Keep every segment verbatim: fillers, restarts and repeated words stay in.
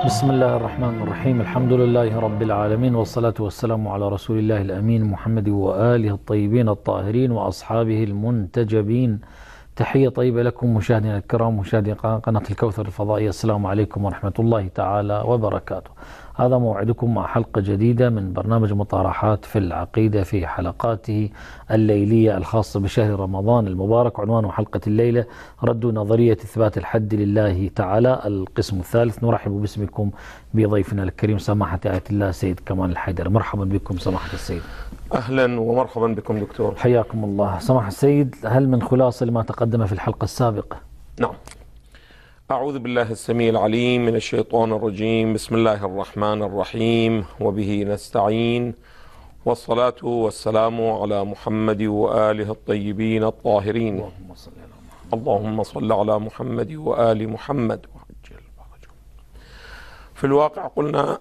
بسم الله الرحمن الرحيم. الحمد لله رب العالمين، والصلاة والسلام على رسول الله الأمين محمد وآله الطيبين الطاهرين وأصحابه المنتجبين. تحية طيبة لكم مشاهدينا الكرام، مشاهدي قناة الكوثر الفضائية. السلام عليكم ورحمة الله تعالى وبركاته. هذا موعدكم مع حلقة جديدة من برنامج مطارحات في العقيدة في حلقاته الليلية الخاصة بشهر رمضان المبارك. عنوان حلقة الليلة رد نظرية إثبات الحد لله تعالى، القسم الثالث. نرحب باسمكم بضيفنا الكريم سماحة آية الله سيد كمال الحيدر. مرحبا بكم سماحة السيد. أهلا ومرحبا بكم دكتور. حياكم الله. سماحة السيد، هل من خلاصة لما تقدم في الحلقة السابقة؟ نعم. أعوذ بالله السميع العليم من الشيطان الرجيم. بسم الله الرحمن الرحيم، وبه نستعين، والصلاة والسلام على محمد وآله الطيبين الطاهرين. اللهم صل على محمد. اللهم صل على محمد وآل محمد. في الواقع قلنا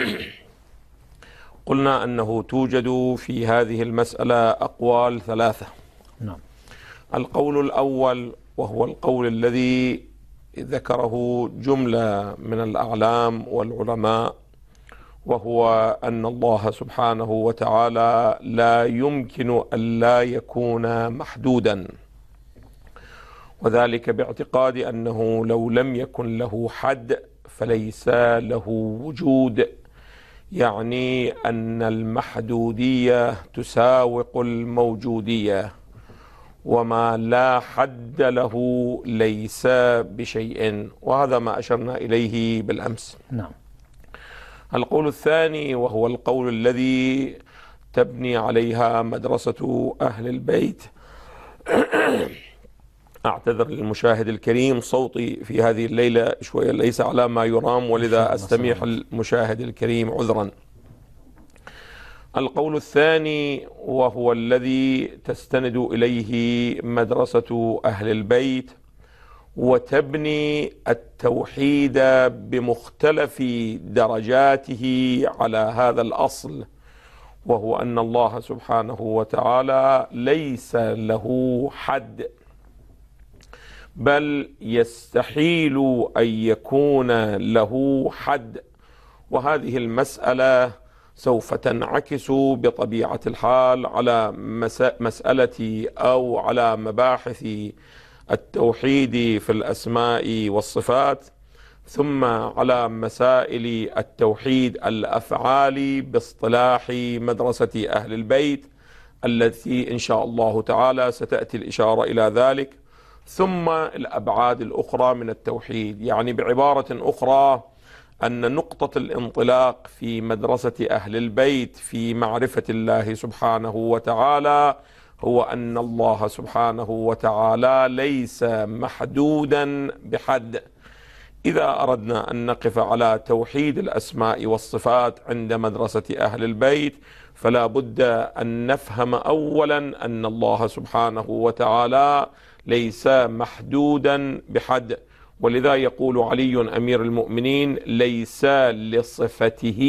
قلنا أنه توجد في هذه المسألة أقوال ثلاثة. نعم. القول الأول وهو القول الذي ذكره جملة من الأعلام والعلماء، وهو أن الله سبحانه وتعالى لا يمكن أن لا يكون محدودا، وذلك باعتقاد أنه لو لم يكن له حد فليس له وجود، يعني أن المحدودية تساوق الموجودية، وما لا حد له ليس بشيء، وهذا ما أشرنا إليه بالأمس. نعم. القول الثاني وهو القول الذي تبني عليها مدرسة أهل البيت. أعتذر للمشاهد الكريم، صوتي في هذه الليلة شوية ليس على ما يرام، ولذا أستميح المشاهد الكريم عذرا. القول الثاني وهو الذي تستند إليه مدرسة أهل البيت، وتبني التوحيد بمختلف درجاته على هذا الأصل، وهو أن الله سبحانه وتعالى ليس له حد، بل يستحيل أن يكون له حد. وهذه المسألة سوف تنعكس بطبيعة الحال على مسألة أو على مباحث التوحيد في الأسماء والصفات، ثم على مسائل التوحيد الأفعالي باصطلاح مدرسة أهل البيت، التي إن شاء الله تعالى ستأتي الإشارة إلى ذلك، ثم الأبعاد الأخرى من التوحيد. يعني بعبارة أخرى، أن نقطة الانطلاق في مدرسة أهل البيت في معرفة الله سبحانه وتعالى هو أن الله سبحانه وتعالى ليس محدودا بحد. إذا أردنا أن نقف على توحيد الأسماء والصفات عند مدرسة أهل البيت، فلا بد أن نفهم أولا أن الله سبحانه وتعالى ليس محدودا بحد، ولذا يقول علي أمير المؤمنين: ليس لصفته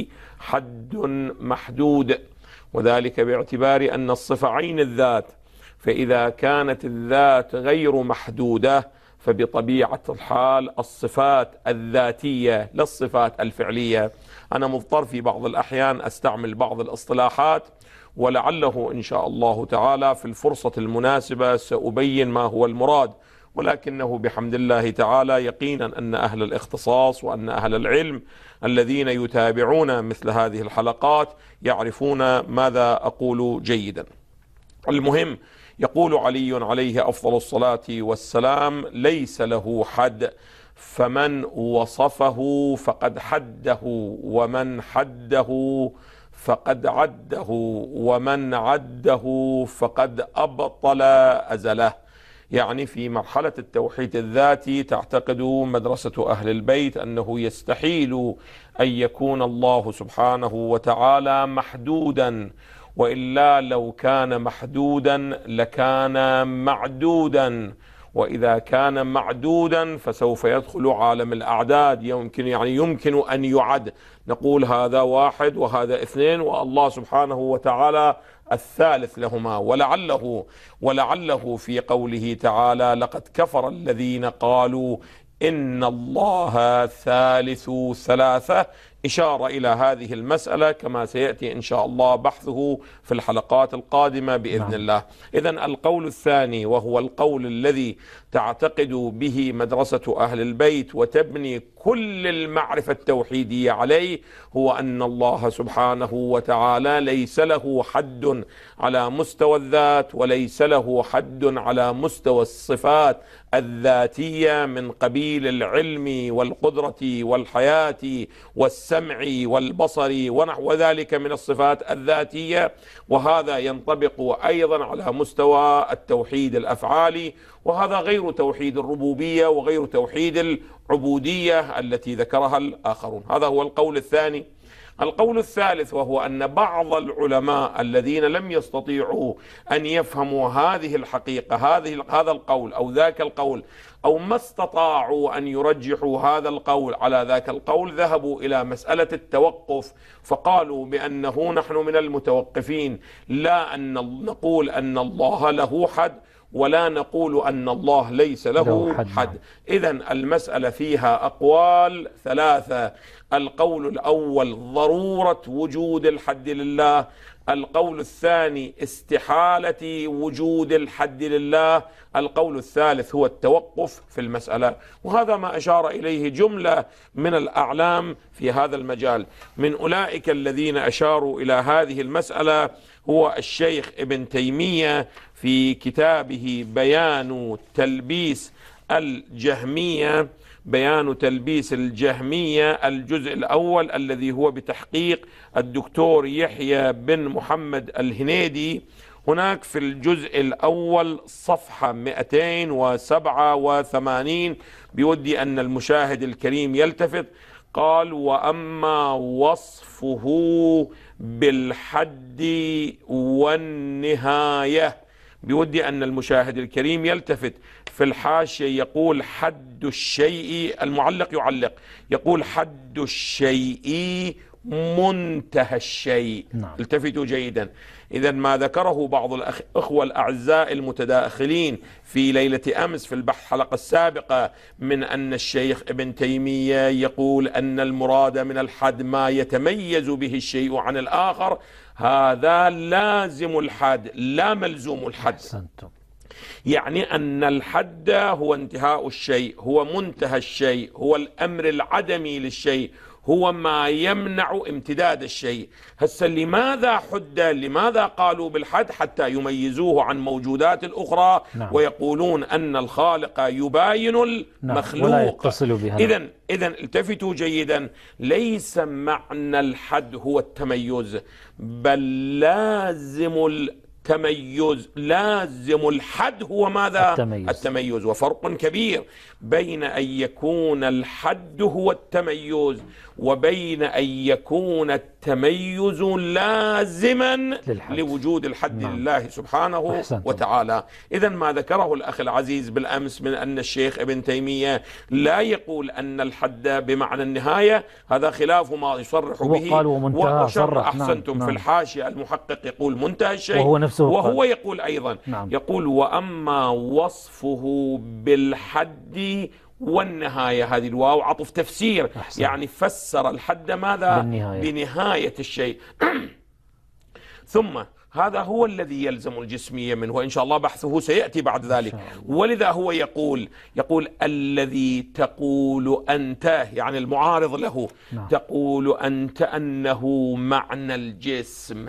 حد محدود، وذلك باعتبار أن الصفة عين الذات، فإذا كانت الذات غير محدودة فبطبيعة الحال الصفات الذاتية لا الصفات الفعلية. أنا مضطر في بعض الأحيان أستعمل بعض الاصطلاحات، ولعله إن شاء الله تعالى في الفرصة المناسبة سأبين ما هو المراد، ولكنه بحمد الله تعالى يقينا أن أهل الاختصاص وأن أهل العلم الذين يتابعون مثل هذه الحلقات يعرفون ماذا أقول جيدا. المهم، يقول علي عليه أفضل الصلاة والسلام: ليس له حد، فمن وصفه فقد حده، ومن حده فقد عده، ومن عده فقد أبطل أزله. يعني في مرحلة التوحيد الذاتي تعتقد مدرسة أهل البيت أنه يستحيل أن يكون الله سبحانه وتعالى محدودا، وإلا لو كان محدودا لكان معدودا، وإذا كان معدودا فسوف يدخل عالم الأعداد. يمكن يعني يمكن أن يعد، نقول هذا واحد وهذا اثنين والله سبحانه وتعالى الثالث لهما. ولعله ولعله في قوله تعالى: لقد كفر الذين قالوا إن الله ثالث ثلاثة، إشارة إلى هذه المسألة كما سيأتي إن شاء الله بحثه في الحلقات القادمة بإذن نعم. الله. إذن القول الثاني، وهو القول الذي تعتقد به مدرسة أهل البيت وتبني كل المعرفة التوحيدية عليه، هو أن الله سبحانه وتعالى ليس له حد على مستوى الذات، وليس له حد على مستوى الصفات الذاتية من قبيل العلم والقدرة والحياة والسمع والبصر ونحو ذلك من الصفات الذاتية. وهذا ينطبق أيضا على مستوى التوحيد الأفعالي، وهذا غير توحيد الربوبية وغير توحيد العبودية التي ذكرها الآخرون. هذا هو القول الثاني. القول الثالث، وهو أن بعض العلماء الذين لم يستطيعوا أن يفهموا هذه الحقيقة، هذه هذا القول أو ذاك القول، أو ما استطاعوا أن يرجحوا هذا القول على ذاك القول، ذهبوا إلى مسألة التوقف، فقالوا بأنه نحن من المتوقفين، لا أن نقول أن الله له حد، ولا نقول أن الله ليس له حد, حد. إذن المسألة فيها أقوال ثلاثة. القول الأول ضرورة وجود الحد لله، القول الثاني استحالة وجود الحد لله، القول الثالث هو التوقف في المسألة. وهذا ما أشار إليه جملة من الأعلام في هذا المجال. من أولئك الذين أشاروا إلى هذه المسألة هو الشيخ ابن تيمية في كتابه بيان تلبيس الجهمية، بيان تلبيس الجهمية الجزء الأول الذي هو بتحقيق الدكتور يحيى بن محمد الهنيدي. هناك في الجزء الأول صفحة مئتين وسبعة وثمانين بودي أن المشاهد الكريم يلتفت. قال: وأما وصفه بالحد والنهاية، بودي أن المشاهد الكريم يلتفت. في الحاشية يقول حد الشيء، المعلق يعلق يقول حد الشيء منتهى الشيء. نعم. التفتوا جيدا. إذا ما ذكره بعض الأخوة الأعزاء المتداخلين في ليلة أمس في البحث الحلقة السابقة من أن الشيخ ابن تيمية يقول أن المراد من الحد ما يتميز به الشيء عن الآخر، هذا لازم الحد لا ملزوم الحد. أحسنتم. يعني أن الحد هو انتهاء الشيء، هو منتهى الشيء، هو الأمر العدمي للشيء، هو ما يمنع امتداد الشيء. هسه لماذا حد؟ لماذا قالوا بالحد؟ حتى يميزوه عن موجودات الأخرى. نعم. ويقولون أن الخالق يباين المخلوق. نعم. ولا يتصل بها. إذن إذن التفتوا جيدا، ليس معنى الحد هو التميز، بل لازم التميز، لازم الحد هو ماذا؟ التميز. التميز. وفرق كبير بين أن يكون الحد هو التميز وبين أن يكون التميز لازما للحد. لوجود الحد. نعم. لله سبحانه أحسنتم. وتعالى. إذن ما ذكره الأخ العزيز بالأمس من أن الشيخ ابن تيمية لا يقول أن الحد بمعنى النهاية، هذا خلاف ما يصرح به. وقال ومنتهى. صرح. أحسنتم. نعم. في الحاشية المحقق يقول منتهى الشيء، وهو نفسه وهو قال. يقول أيضا. نعم. يقول: وأما وصفه بالحد والنهاية، هذه الواو عطف تفسير. أحسن. يعني فسر الحد ماذا؟ بالنهاية. بنهاية الشيء. ثم هذا هو الذي يلزم الجسمية منه، وإن شاء الله بحثه سيأتي بعد ذلك. ولذا هو يقول يقول الذي تقول أنت، يعني المعارض له. نعم. تقول أنت أنه معنى الجسم،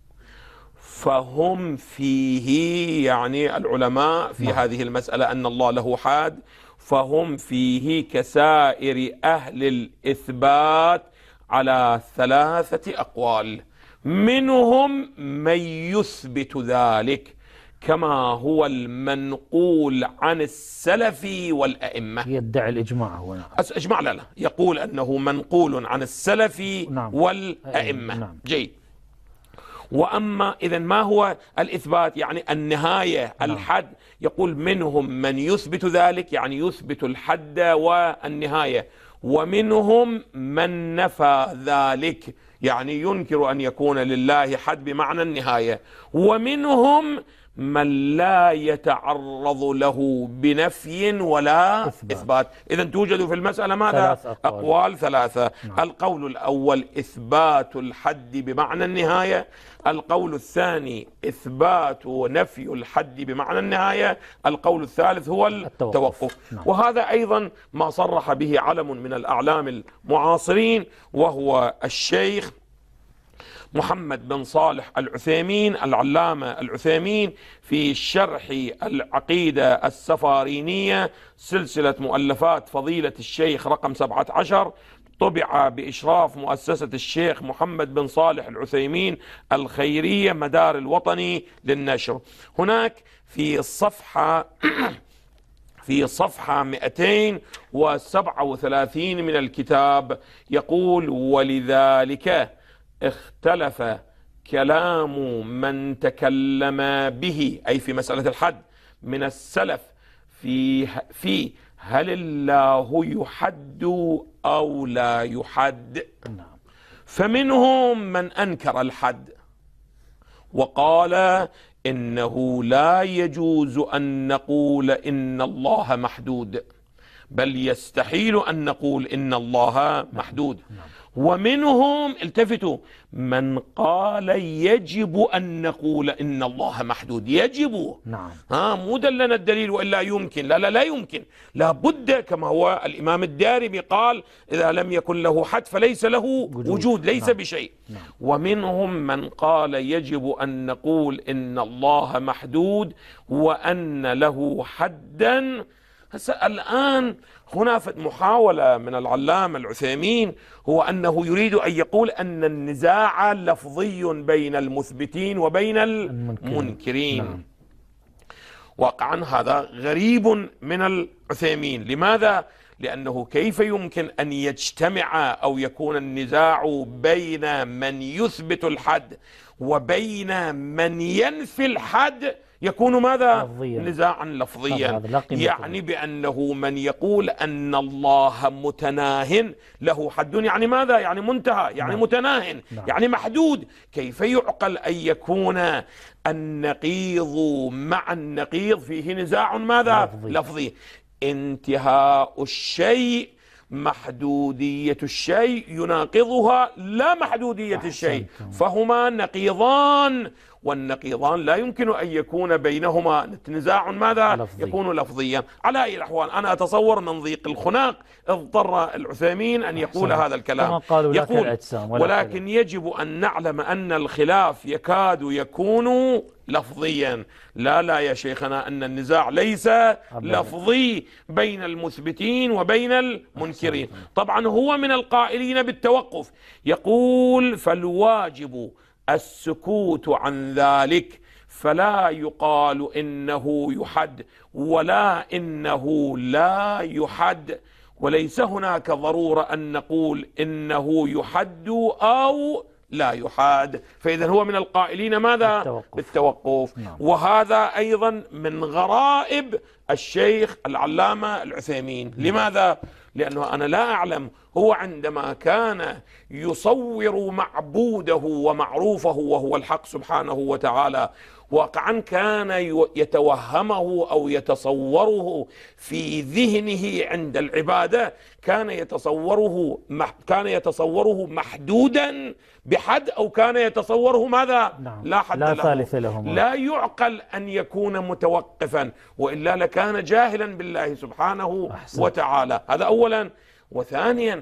فهم فيه، يعني العلماء في. نعم. هذه المسألة أن الله له حد، فهم فيه كسائر أهل الإثبات على ثلاثة أقوال، منهم من يثبت ذلك كما هو المنقول عن السلف والأئمة. يدعي الإجماع هو. نعم. إجماع لا لا يقول أنه منقول عن السلف. نعم. والأئمة. نعم. جيد. وأما إذن ما هو الإثبات؟ يعني النهاية. نعم. الحد. يقول منهم من يثبت ذلك، يعني يثبت الحد والنهاية، ومنهم من نفى ذلك، يعني ينكر أن يكون لله حد بمعنى النهاية، ومنهم من لا يتعرض له بنفي ولا إثبات, إثبات. إذا توجد في المسألة ماذا؟ أقوال. أقوال ثلاثة. نعم. القول الأول إثبات الحد بمعنى النهاية، القول الثاني إثبات ونفي الحد بمعنى النهاية، القول الثالث هو التوقف, التوقف. نعم. وهذا أيضا ما صرح به علم من الأعلام المعاصرين، وهو الشيخ محمد بن صالح العثيمين، العلامة العثيمين، في شرح العقيدة السفارينية سلسلة مؤلفات فضيلة الشيخ رقم سبعة عشر، طبع بإشراف مؤسسة الشيخ محمد بن صالح العثيمين الخيرية مدار الوطني للنشر. هناك في الصفحة في صفحة مئتين وسبعة وثلاثين من الكتاب يقول: ولذلك اختلف كلام من تكلم به، أي في مسألة الحد، من السلف في في هل الله يحد أو لا يحد. فمنهم من أنكر الحد وقال إنه لا يجوز أن نقول إن الله محدود، بل يستحيل أن نقول إن الله محدود. ومنهم، التفتوا، من قال يجب أن نقول إن الله محدود. يجب، نعم، ها مو دلنا الدليل وإلا يمكن، لا لا لا يمكن، لا بد، كما هو الإمام الدارمي قال: إذا لم يكن له حد فليس له وجود, وجود ليس نعم. بشيء. نعم. ومنهم من قال يجب أن نقول إن الله محدود وأن له حدا. الآن هنا محاولة من العلامة العثيمين، هو أنه يريد أن يقول أن النزاع لفظي بين المثبتين وبين المنكرين. نعم. واقعا هذا غريب من العثيمين. لماذا؟ لأنه كيف يمكن أن يجتمع أو يكون النزاع بين من يثبت الحد وبين من ينفي الحد يكون ماذا؟ لفظيا. نزاعا لفظيا. يعني بأنه من يقول أن الله متناه له حد، يعني ماذا؟ يعني منتهى، يعني نعم. متناه، نعم. يعني محدود. كيف يعقل أن يكون النقيض مع النقيض فيه نزاع ماذا؟ لفظي, لفظي. انتهاء الشيء محدودية الشيء يناقضها لا محدودية الشيء، فهما نقيضان، والنقيضان لا يمكن أن يكون بينهما نزاع ماذا؟ لفظي. يكون لفظيا. على أي الأحوال أنا أتصور من ضيق الخناق اضطر العثيمين أن يقول أحسن. هذا الكلام، يقول: ولكن يجب أن نعلم أن الخلاف يكاد يكون لفظيا. لا لا يا شيخنا، أن النزاع ليس لفظي بين المثبتين وبين المنكرين. طبعا هو من القائلين بالتوقف، يقول: فالواجب السكوت عن ذلك، فلا يقال إنه يحد ولا إنه لا يحد، وليس هناك ضرورة أن نقول إنه يحد أو لا يحاد. فإذا هو من القائلين ماذا؟ بالتوقف, بالتوقف. نعم. وهذا أيضا من غرائب الشيخ العلامة العثيمين. نعم. لماذا؟ لأنه أنا لا أعلم، هو عندما كان يصور معبوده ومعروفه وهو الحق سبحانه وتعالى، واقعا كان يتوهمه أو يتصوره في ذهنه عند العبادة، كان يتصوره كان يتصوره محدودا بحد، أو كان يتصوره ماذا؟ نعم. لا حد لا ثالث له. لا يعقل أن يكون متوقفا، وإلا لكان جاهلا بالله سبحانه أحسن. وتعالى. هذا أولا. وثانيا،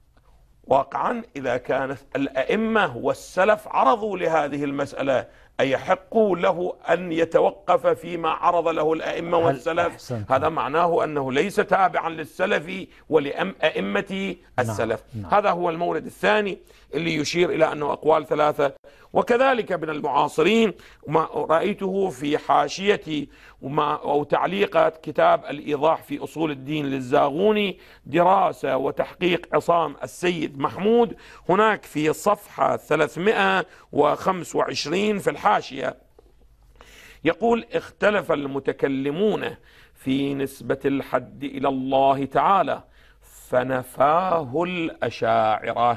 واقعا إذا كانت الأئمة والسلف عرضوا لهذه المسألة، أيحق له أن يتوقف فيما عرض له الأئمة والسلف؟ هذا معناه أنه ليس تابعا للسلف ولأئمة السلف. نعم. نعم. هذا هو المورد الثاني اللي يشير إلى أنه أقوال ثلاثة. وكذلك من المعاصرين ما رأيته في حاشية أو تعليقات كتاب الإيضاح في أصول الدين للزاغوني، دراسة وتحقيق عصام السيد محمود، هناك في صفحة ثلاثمئة وخمسة وعشرين في الحاشية يقول: اختلف المتكلمون في نسبة الحد إلى الله تعالى فنفاه الأشاعرة.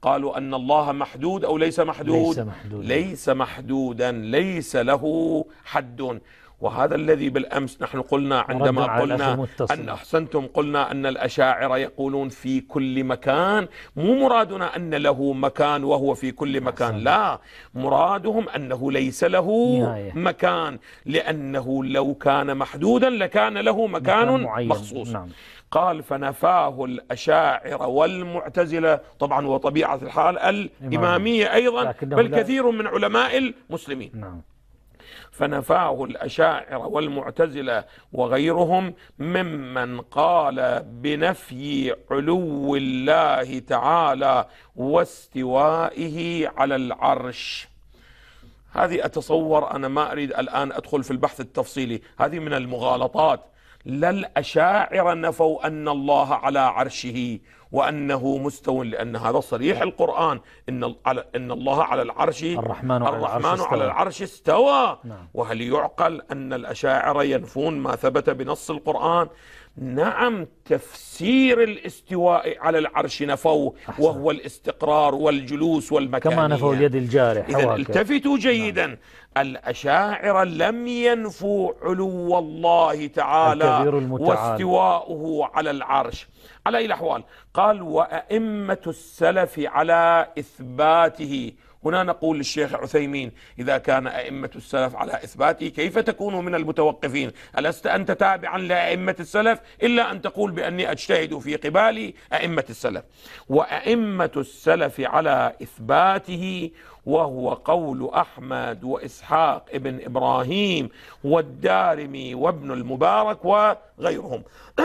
قالوا أن الله محدود أو ليس محدود؟ ليس محدودا، ليس محدودا، ليس له حد. وهذا الذي بالأمس نحن قلنا عندما قلنا أن أحسنتم قلنا أن الأشاعرة يقولون في كل مكان. مو مرادنا أن له مكان وهو في كل مكان، لا، مرادهم أنه ليس له مكان، لأنه لو كان محدودا لكان له مكان مخصوص. نعم. قال فنفاه الأشاعرة والمعتزلة، طبعا وطبيعة الحال الإمامية أيضا، بل كثير من علماء المسلمين. نعم. فنفاه الأشاعرة والمعتزلة وغيرهم ممن قال بنفي علو الله تعالى واستوائه على العرش. هذه أتصور، أنا ما أريد الآن أدخل في البحث التفصيلي، هذه من المغالطات. لا الأشاعرة نفوا أن الله على عرشه وأنه مستو، لأن هذا صريح القرآن، إن إن الله على العرش، الرحمن, الرحمن على, على العرش استوى. نعم. وهل يعقل أن الأشاعرة ينفون ما ثبت بنص القرآن؟ نعم، تفسير الاستواء على العرش نفوه، وهو الاستقرار والجلوس والمكانية، كما نفوا اليد الجارح. إذن التفتوا جيدا. نعم. الأشاعرة لم ينفوا علو الله تعالى واستواؤه على العرش على أي الأحوال. قال وأئمة السلف على إثباته. هنا نقول للشيخ عثيمين إذا كان أئمة السلف على إثباته كيف تكون من المتوقفين؟ ألست أنت تابعا لأئمة السلف إلا أن تقول بأني أجتهد في قبال أئمة السلف. وأئمة السلف على إثباته، وهو قول أحمد وإسحاق ابن إبراهيم والدارمي وابن المبارك وغيرهم.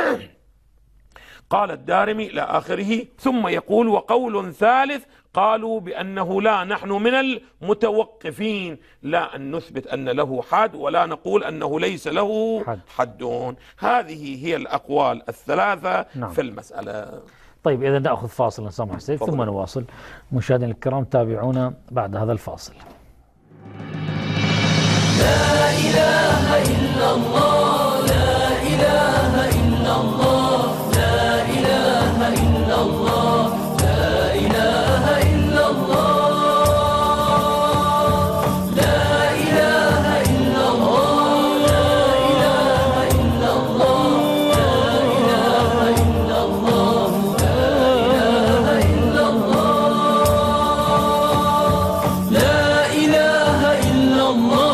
قال الدارمي إلى آخره، ثم يقول وقول ثالث قالوا بأنه لا، نحن من المتوقفين، لا أن نثبت أن له حد ولا نقول أنه ليس له حد. حدون. هذه هي الأقوال الثلاثة. نعم. في المسألة. طيب إذا نأخذ فاصل سماحة السيد ثم نواصل. مشاهدينا الكرام تابعونا بعد هذا الفاصل. لا إله إلا الله، لا إله إلا الله، لا إله إلا الله، لا إله إلا الله، لا إله إلا الله، لا إله إلا الله، لا إله إلا الله، لا إله إلا الله، لا إله إلا الله،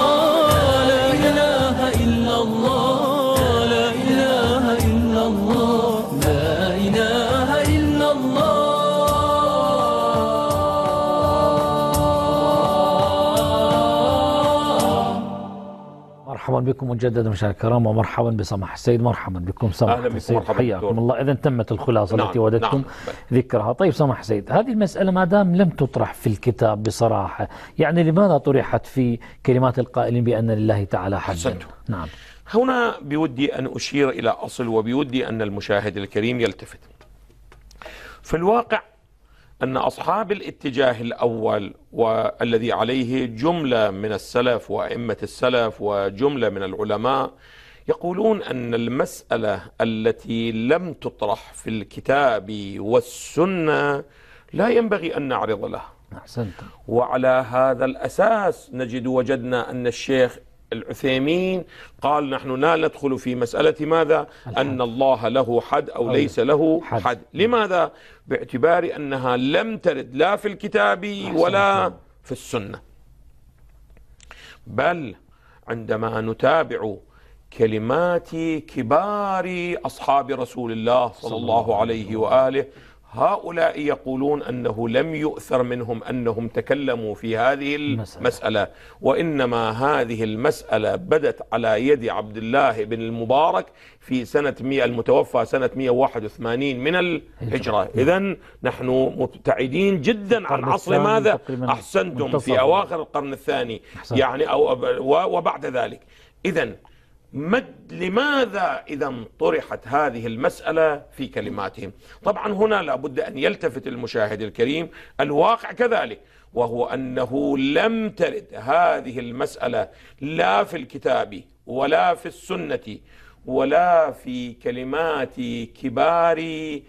مرحبا بكم مجددا مشاهدينا الكرام، ومرحبا بسماحة السيد. مرحبا بكم سماحة السيد، حياكم الله. إذا تمت الخلاصة. نعم. التي وددتم. نعم. ذكرها. طيب سماحة السيد، هذه المسألة ما دام لم تطرح في الكتاب بصراحة، يعني لماذا طرحت في كلمات القائلين بأن لله تعالى حدا؟ نعم. هنا بودي أن أشير إلى أصل، وبودي أن المشاهد الكريم يلتفت. في الواقع أن أصحاب الاتجاه الأول والذي عليه جملة من السلف وأئمة السلف وجملة من العلماء يقولون أن المسألة التي لم تطرح في الكتاب والسنة لا ينبغي أن نعرض لها. أحسنتم. وعلى هذا الأساس نجد وجدنا أن الشيخ العثيمين قال نحن لا ندخل في مسألة ماذا؟ الحد. أن الله له حد أو ليس له حد, حد. لماذا؟ باعتبار أنها لم ترد لا في الكتاب ولا في السنة. بل عندما نتابع كلمات كبار أصحاب رسول الله صلى الله عليه وآله، هؤلاء يقولون أنه لم يؤثر منهم أنهم تكلموا في هذه المسألة، وإنما هذه المسألة بدت على يد عبد الله بن المبارك في سنة مئة المتوفى سنة مئة وواحد وثمانين من الهجرة. إذن نحن مبتعدين جدا عن عصر ماذا؟ أحسنتم، في أواخر القرن الثاني يعني أو وبعد ذلك. إذن مد لماذا إذا طرحت هذه المسألة في كلماتهم؟ طبعا هنا لابد أن يلتفت المشاهد الكريم الواقع كذلك، وهو أنه لم ترد هذه المسألة لا في الكتاب ولا في السنة ولا في كلمات كبار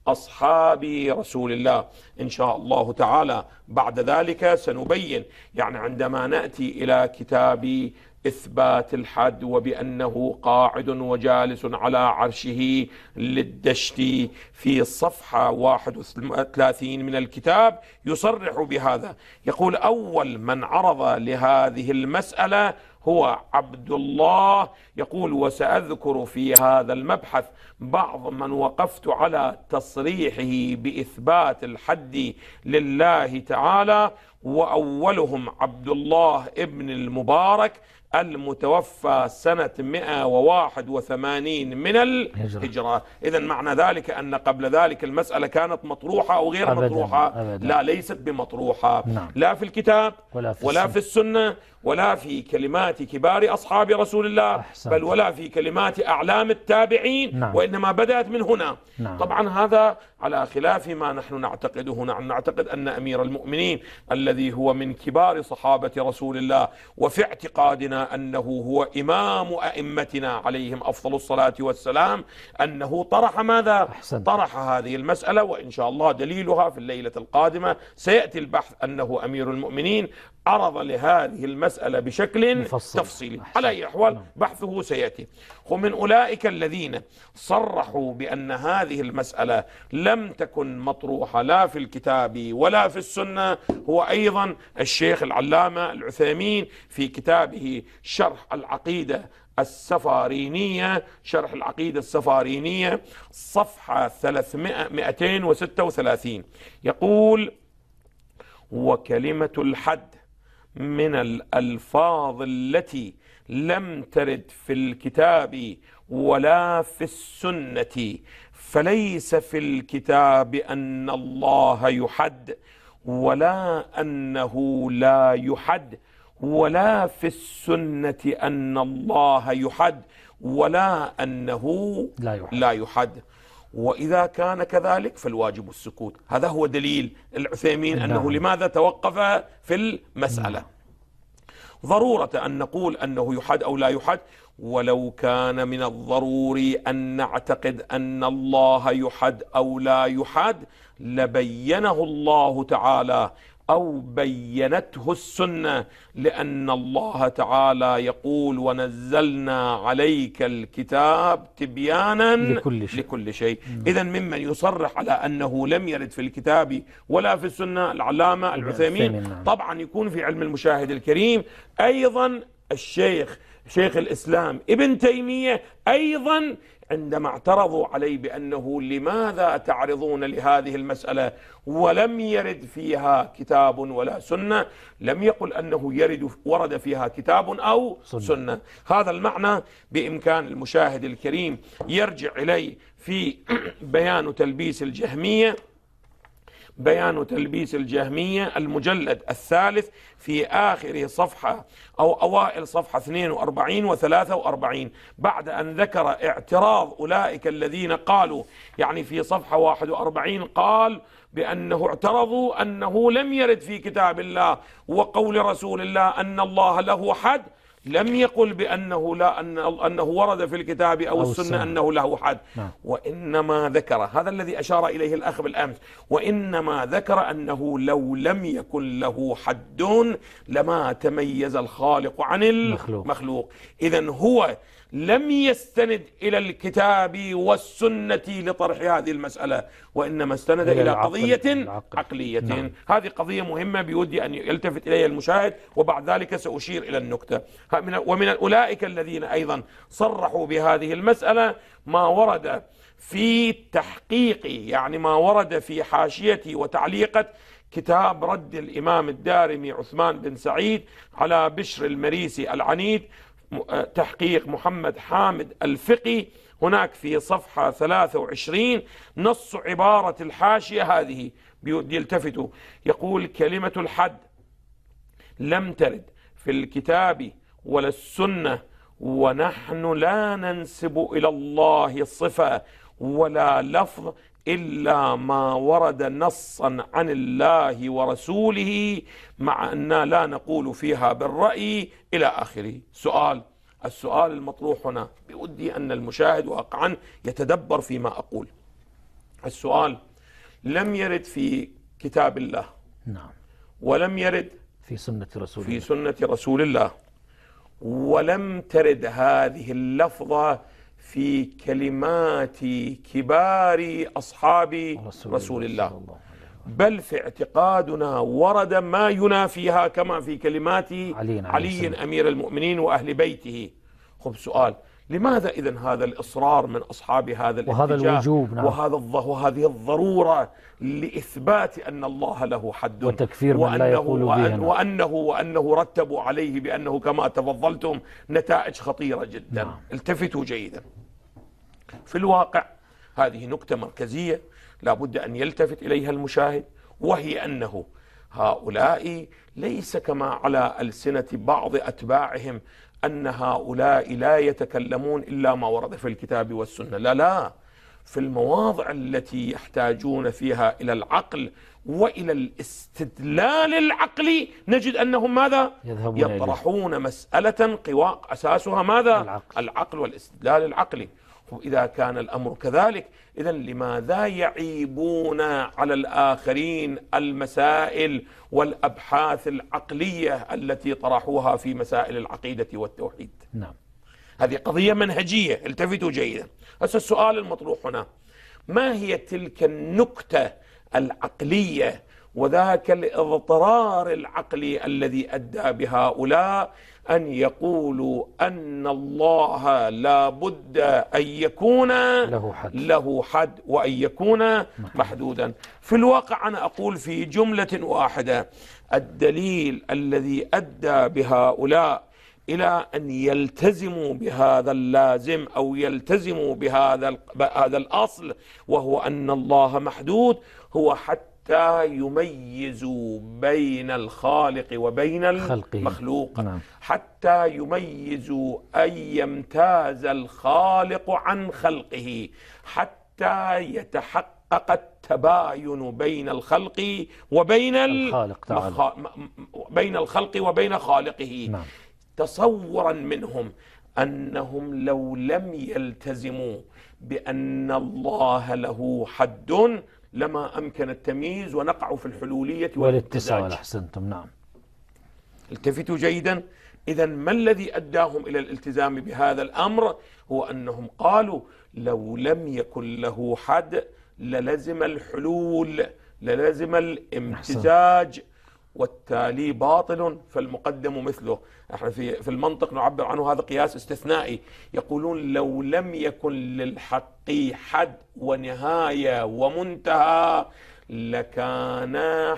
أصحاب رسول الله. إن شاء الله تعالى بعد ذلك سنبين، يعني عندما نأتي إلى كتاب إثبات الحد وبأنه قاعد وجالس على عرشه للدشتي في صفحة واحد وثلاثين من الكتاب يصرح بهذا، يقول: أول من عرض لهذه المسألة هو عبد الله. يقول: وسأذكر في هذا المبحث بعض من وقفت على تصريحه بإثبات الحد لله تعالى، وأولهم عبد الله ابن المبارك المتوفى سنة مئة وواحد وثمانين من الهجرة. إذن معنى ذلك أن قبل ذلك المسألة كانت مطروحة أو غير أبداً مطروحة؟ أبداً. لا، ليست بمطروحة. نعم. لا في الكتاب ولا في, ولا في السنة ولا في كلمات كبار أصحاب رسول الله. أحسنت. بل ولا في كلمات أعلام التابعين. نعم. وإنما بدأت من هنا. نعم. طبعا هذا على خلاف ما نحن نعتقده. نحن نعتقد أن أمير المؤمنين الذي هو من كبار صحابة رسول الله وفي اعتقادنا أنه هو إمام أئمتنا عليهم أفضل الصلاة والسلام، أنه طرح ماذا؟ أحسنت. طرح هذه المسألة، وإن شاء الله دليلها في الليلة القادمة سيأتي البحث أنه أمير المؤمنين عرض لهذه المسألة بشكل مفصل. تفصيلي. على أي أحوال بحثه سيأتي. ومن أولئك الذين صرحوا بأن هذه المسألة لم تكن مطروحة لا في الكتاب ولا في السنة هو أيضا الشيخ العلامة العثيمين في كتابه شرح العقيدة السفارينية، شرح العقيدة السفارينية صفحة ثلاثمئة وستة وثلاثين، يقول: وكلمة الحد من الألفاظ التي لم ترد في الكتاب ولا في السنة، فليس في الكتاب أن الله يحد ولا أنه لا يحد، ولا في السنة أن الله يحد ولا أنه لا يحد, لا يحد. وإذا كان كذلك فالواجب السكوت. هذا هو دليل العثيمين أنه لماذا توقف في المسألة. ضرورة أن نقول أنه يحد أو لا يحد، ولو كان من الضروري أن نعتقد أن الله يحد أو لا يحد لبينه الله تعالى أو بينته السنة، لأن الله تعالى يقول: ونزلنا عليك الكتاب تبيانا لكل شيء, لكل شيء. إذن ممن يصرح على أنه لم يرد في الكتاب ولا في السنة العلامة العثيمين. طبعا يكون في علم المشاهد الكريم أيضا الشيخ شيخ الإسلام ابن تيمية أيضا عندما اعترضوا عليه بأنه لماذا تعرضون لهذه المسألة ولم يرد فيها كتاب ولا سنة، لم يقل أنه يرد ورد فيها كتاب أو سنة, سنة. هذا المعنى بإمكان المشاهد الكريم يرجع إليه في بيان تلبيس الجهمية، بيان تلبيس الجهمية المجلد الثالث في آخر صفحة أو أوائل صفحة اثنين وأربعين وثلاثة وأربعين، بعد أن ذكر اعتراض أولئك الذين قالوا، يعني في صفحة واحد وأربعين قال بأنه اعترضوا أنه لم يرد في كتاب الله وقول رسول الله أن الله له حد، لم يقل بأنه لا أن أنه ورد في الكتاب أو, أو السنة, السنة أنه له حد. نعم. وإنما ذكر هذا الذي أشار إليه الأخ بالأمس، وإنما ذكر أنه لو لم يكن له حد لما تميز الخالق عن المخلوق. إذن هو لم يستند إلى الكتاب والسنة لطرح هذه المسألة، وإنما استند إلى, إلى قضية العقل. عقلية. نعم. هذه قضية مهمة بودي أن يلتفت إليها المشاهد، وبعد ذلك سأشير إلى النكتة. ومن أولئك الذين أيضا صرحوا بهذه المسألة ما ورد في تحقيق، يعني ما ورد في حاشية وتعليقة كتاب رد الإمام الدارمي عثمان بن سعيد على بشر المريسي العنيد، تحقيق محمد حامد الفقي. هناك في صفحة ثلاثة وعشرين نص عبارة الحاشية هذه يلتفتوا، يقول: كلمة الحد لم ترد في الكتاب ولا السنة، ونحن لا ننسب إلى الله صفة ولا لفظ إلا ما ورد نصا عن الله ورسوله، مع أننا لا نقول فيها بالرأي إلى آخره. سؤال السؤال المطروح هنا بودي أن المشاهد واقعا يتدبر فيما أقول. السؤال: لم يرد في كتاب الله، نعم، ولم يرد في سنة رسول في الله سنة رسول الله، ولم ترد هذه اللفظة في كلمات كبار أصحاب رسول, رسول الله, الله, الله بل في اعتقادنا ورد ما ينافيها كما في كلمات علي, علي أمير المؤمنين وأهل بيته. خب سؤال: لماذا إذن هذا الإصرار من أصحاب هذا الاتجاه وهذا الوجوب نعم. وهذا وهذه الضرورة لإثبات أن الله له حد وتكفير من لا يقول وأن وأنه وأنه رتبوا عليه بأنه كما تفضلتم نتائج خطيرة جدا. نعم. التفتوا جيدا. في الواقع هذه نكتة مركزية لا بد أن يلتفت إليها المشاهد، وهي أنه هؤلاء ليس كما على ألسنة بعض أتباعهم أن هؤلاء لا يتكلمون إلا ما ورد في الكتاب والسنة. لا لا، في المواضع التي يحتاجون فيها إلى العقل وإلى الاستدلال العقلي نجد أنهم ماذا؟ يطرحون إليه. مسألة قواء أساسها ماذا؟ العقل, العقل والاستدلال العقلي. وإذا كان الأمر كذلك، إذن لماذا يعيبون على الآخرين المسائل والأبحاث العقلية التي طرحوها في مسائل العقيدة والتوحيد؟ نعم. هذه قضية منهجية، التفتوا جيدا. هذا السؤال المطروح هنا: ما هي تلك النكتة العقلية وذاك الاضطرار العقلي الذي أدى بهؤلاء أن يقولوا أن الله لا بد أن يكون له حد, له حد وأن يكون محدودا؟ في الواقع أنا أقول في جملة واحدة: الدليل الذي أدى بهؤلاء إلى أن يلتزموا بهذا اللازم أو يلتزموا بهذا هذا الأصل، وهو أن الله محدود، هو حتى يميزوا بين الخالق وبين المخلوق. نعم. حتى يميزوا أن يمتاز الخالق عن خلقه، حتى يتحقق التباين بين الخلق وبين الخالق تعالى. بين الخلق وبين خالقه. نعم. تصورا منهم أنهم لو لم يلتزموا بأن الله له حد لما أمكن التمييز ونقع في الحلولية والاتصال. أحسنتم. نعم. التفتوا جيدا. إذن ما الذي أداهم إلى الالتزام بهذا الأمر؟ هو أنهم قالوا لو لم يكن له حد للزم الحلول، للزم الامتزاج، والتالي باطل فالمقدم مثله. احنا في في المنطق نعبر عنه هذا قياس استثنائي، يقولون لو لم يكن للحق حد ونهاية ومنتهى لكان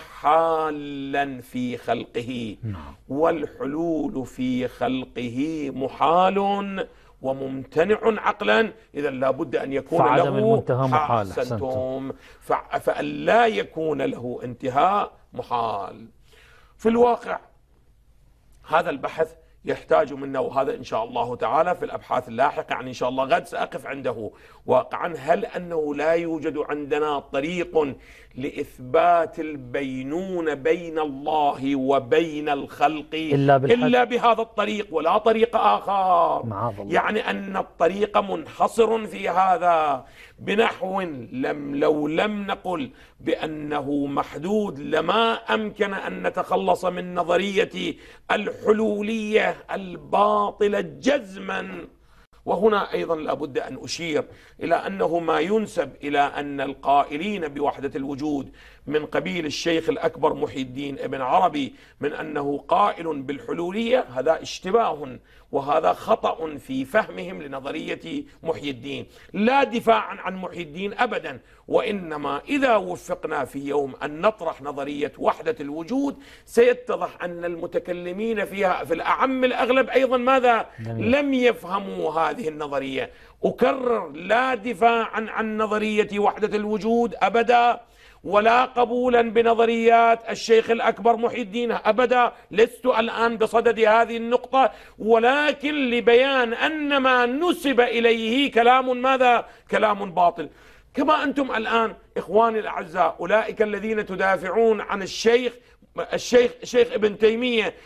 حالا في خلقه، والحلول في خلقه محال وممتنع عقلا، إذا لابد أن يكون فعدم له المنتهى محال. أحسنتم. فأن لا يكون له انتهاء محال. في الواقع هذا البحث يحتاج منا، وهذا إن شاء الله تعالى في الأبحاث اللاحقة، يعني إن شاء الله غد سأقف عنده واقعا، هل أنه لا يوجد عندنا طريق لإثبات البينون بين الله وبين الخلق إلا, إلا بهذا الطريق ولا طريق آخر؟ يعني أن الطريق منحصر في هذا، بنحو لم لو لم نقل بأنه محدود لما أمكن أن نتخلص من نظرية الحلولية الباطلة جزما. وهنا أيضا لابد أن أشير إلى أنه ما ينسب إلى أن القائلين بوحدة الوجود من قبيل الشيخ الأكبر محي الدين ابن عربي من أنه قائل بالحلولية، هذا اشتباه وهذا خطأ في فهمهم لنظرية محي الدين، لا دفاعا عن محي الدين أبدا، وإنما إذا وفقنا في يوم أن نطرح نظرية وحدة الوجود سيتضح أن المتكلمين فيها في الأعم الأغلب أيضا ماذا؟ لم يفهموا هذه النظرية. أكرر: لا دفاعا عن نظرية وحدة الوجود أبدا، ولا قبولا بنظريات الشيخ الأكبر محي الدين أبدا، لست الآن بصدد هذه النقطة، ولكن لبيان أن ما نسب إليه كلام ماذا؟ كلام باطل. كما أنتم الآن إخواني الأعزاء، أولئك الذين تدافعون عن الشيخ الشيخ الشيخ ابن تيمية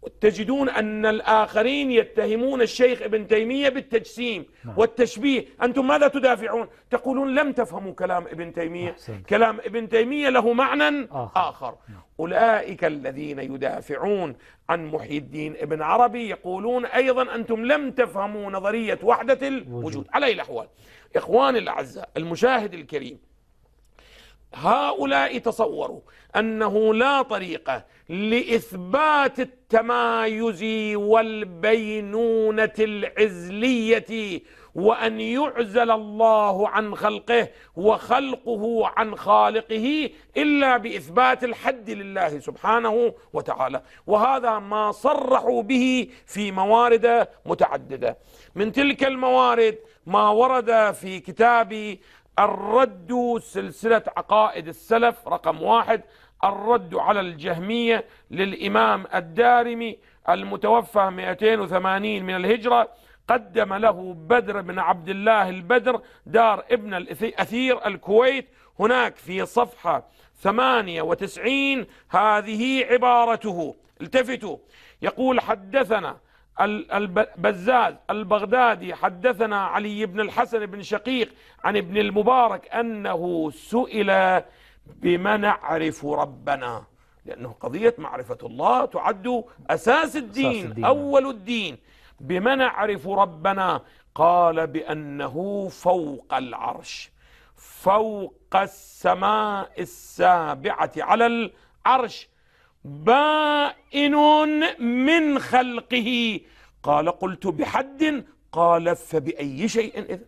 تجدون أن الآخرين يتهمون الشيخ ابن تيمية بالتجسيم والتشبيه. أنتم ماذا تدافعون؟ تقولون لم تفهموا كلام ابن تيمية، كلام ابن تيمية له معنى آخر. أولئك الذين يدافعون عن محي الدين ابن عربي يقولون أيضا أنتم لم تفهموا نظرية وحدة الوجود. على أي الأحوال إخواني الأعزاء، المشاهد الكريم، هؤلاء تصوروا أنه لا طريقة لإثبات التمايز والبينونة العزلية وأن يعزل الله عن خلقه وخلقه عن خالقه إلا بإثبات الحد لله سبحانه وتعالى، وهذا ما صرحوا به في موارد متعددة. من تلك الموارد ما ورد في كتاب الرد سلسلة عقائد السلف رقم واحد، الرد على الجهمية للإمام الدارمي المتوفى مئتين وثمانين من الهجرة، قدم له بدر بن عبد الله البدر دار ابن الأثير الكويت. هناك في صفحة ثمانية وتسعين هذه عبارته، التفتوا، يقول: حدثنا البزاز البغدادي حدثنا علي بن الحسن بن شقيق عن ابن المبارك أنه سئل بما نعرف ربنا، لأنه قضية معرفة الله تعد أساس الدين, أساس الدين أول الدين. بما نعرف ربنا؟ قال بأنه فوق العرش، فوق السماء السابعة على العرش، بائن من خلقه. قال: قلت بحد؟ قال: فبأي شيء إذن؟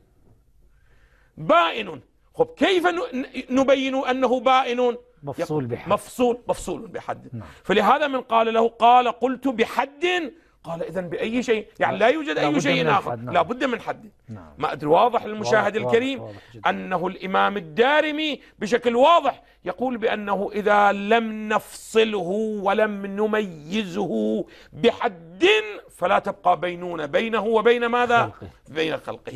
بائن. خب كيف نبين أنه بائن؟ مفصول بحد. مفصول مفصول بحد. نعم. فلهذا من قال له قال: قلت بحد، قال: إذن بأي شيء؟ يعني لا يوجد أي شيء آخر، لا بد من حد. نعم. ما أدري واضح للمشاهد واضح الكريم واضح واضح أنه الإمام الدارمي بشكل واضح يقول بأنه إذا لم نفصله ولم نميزه بحد فلا تبقى بينونة بينه وبين ماذا؟ خلقه. بين خلقه.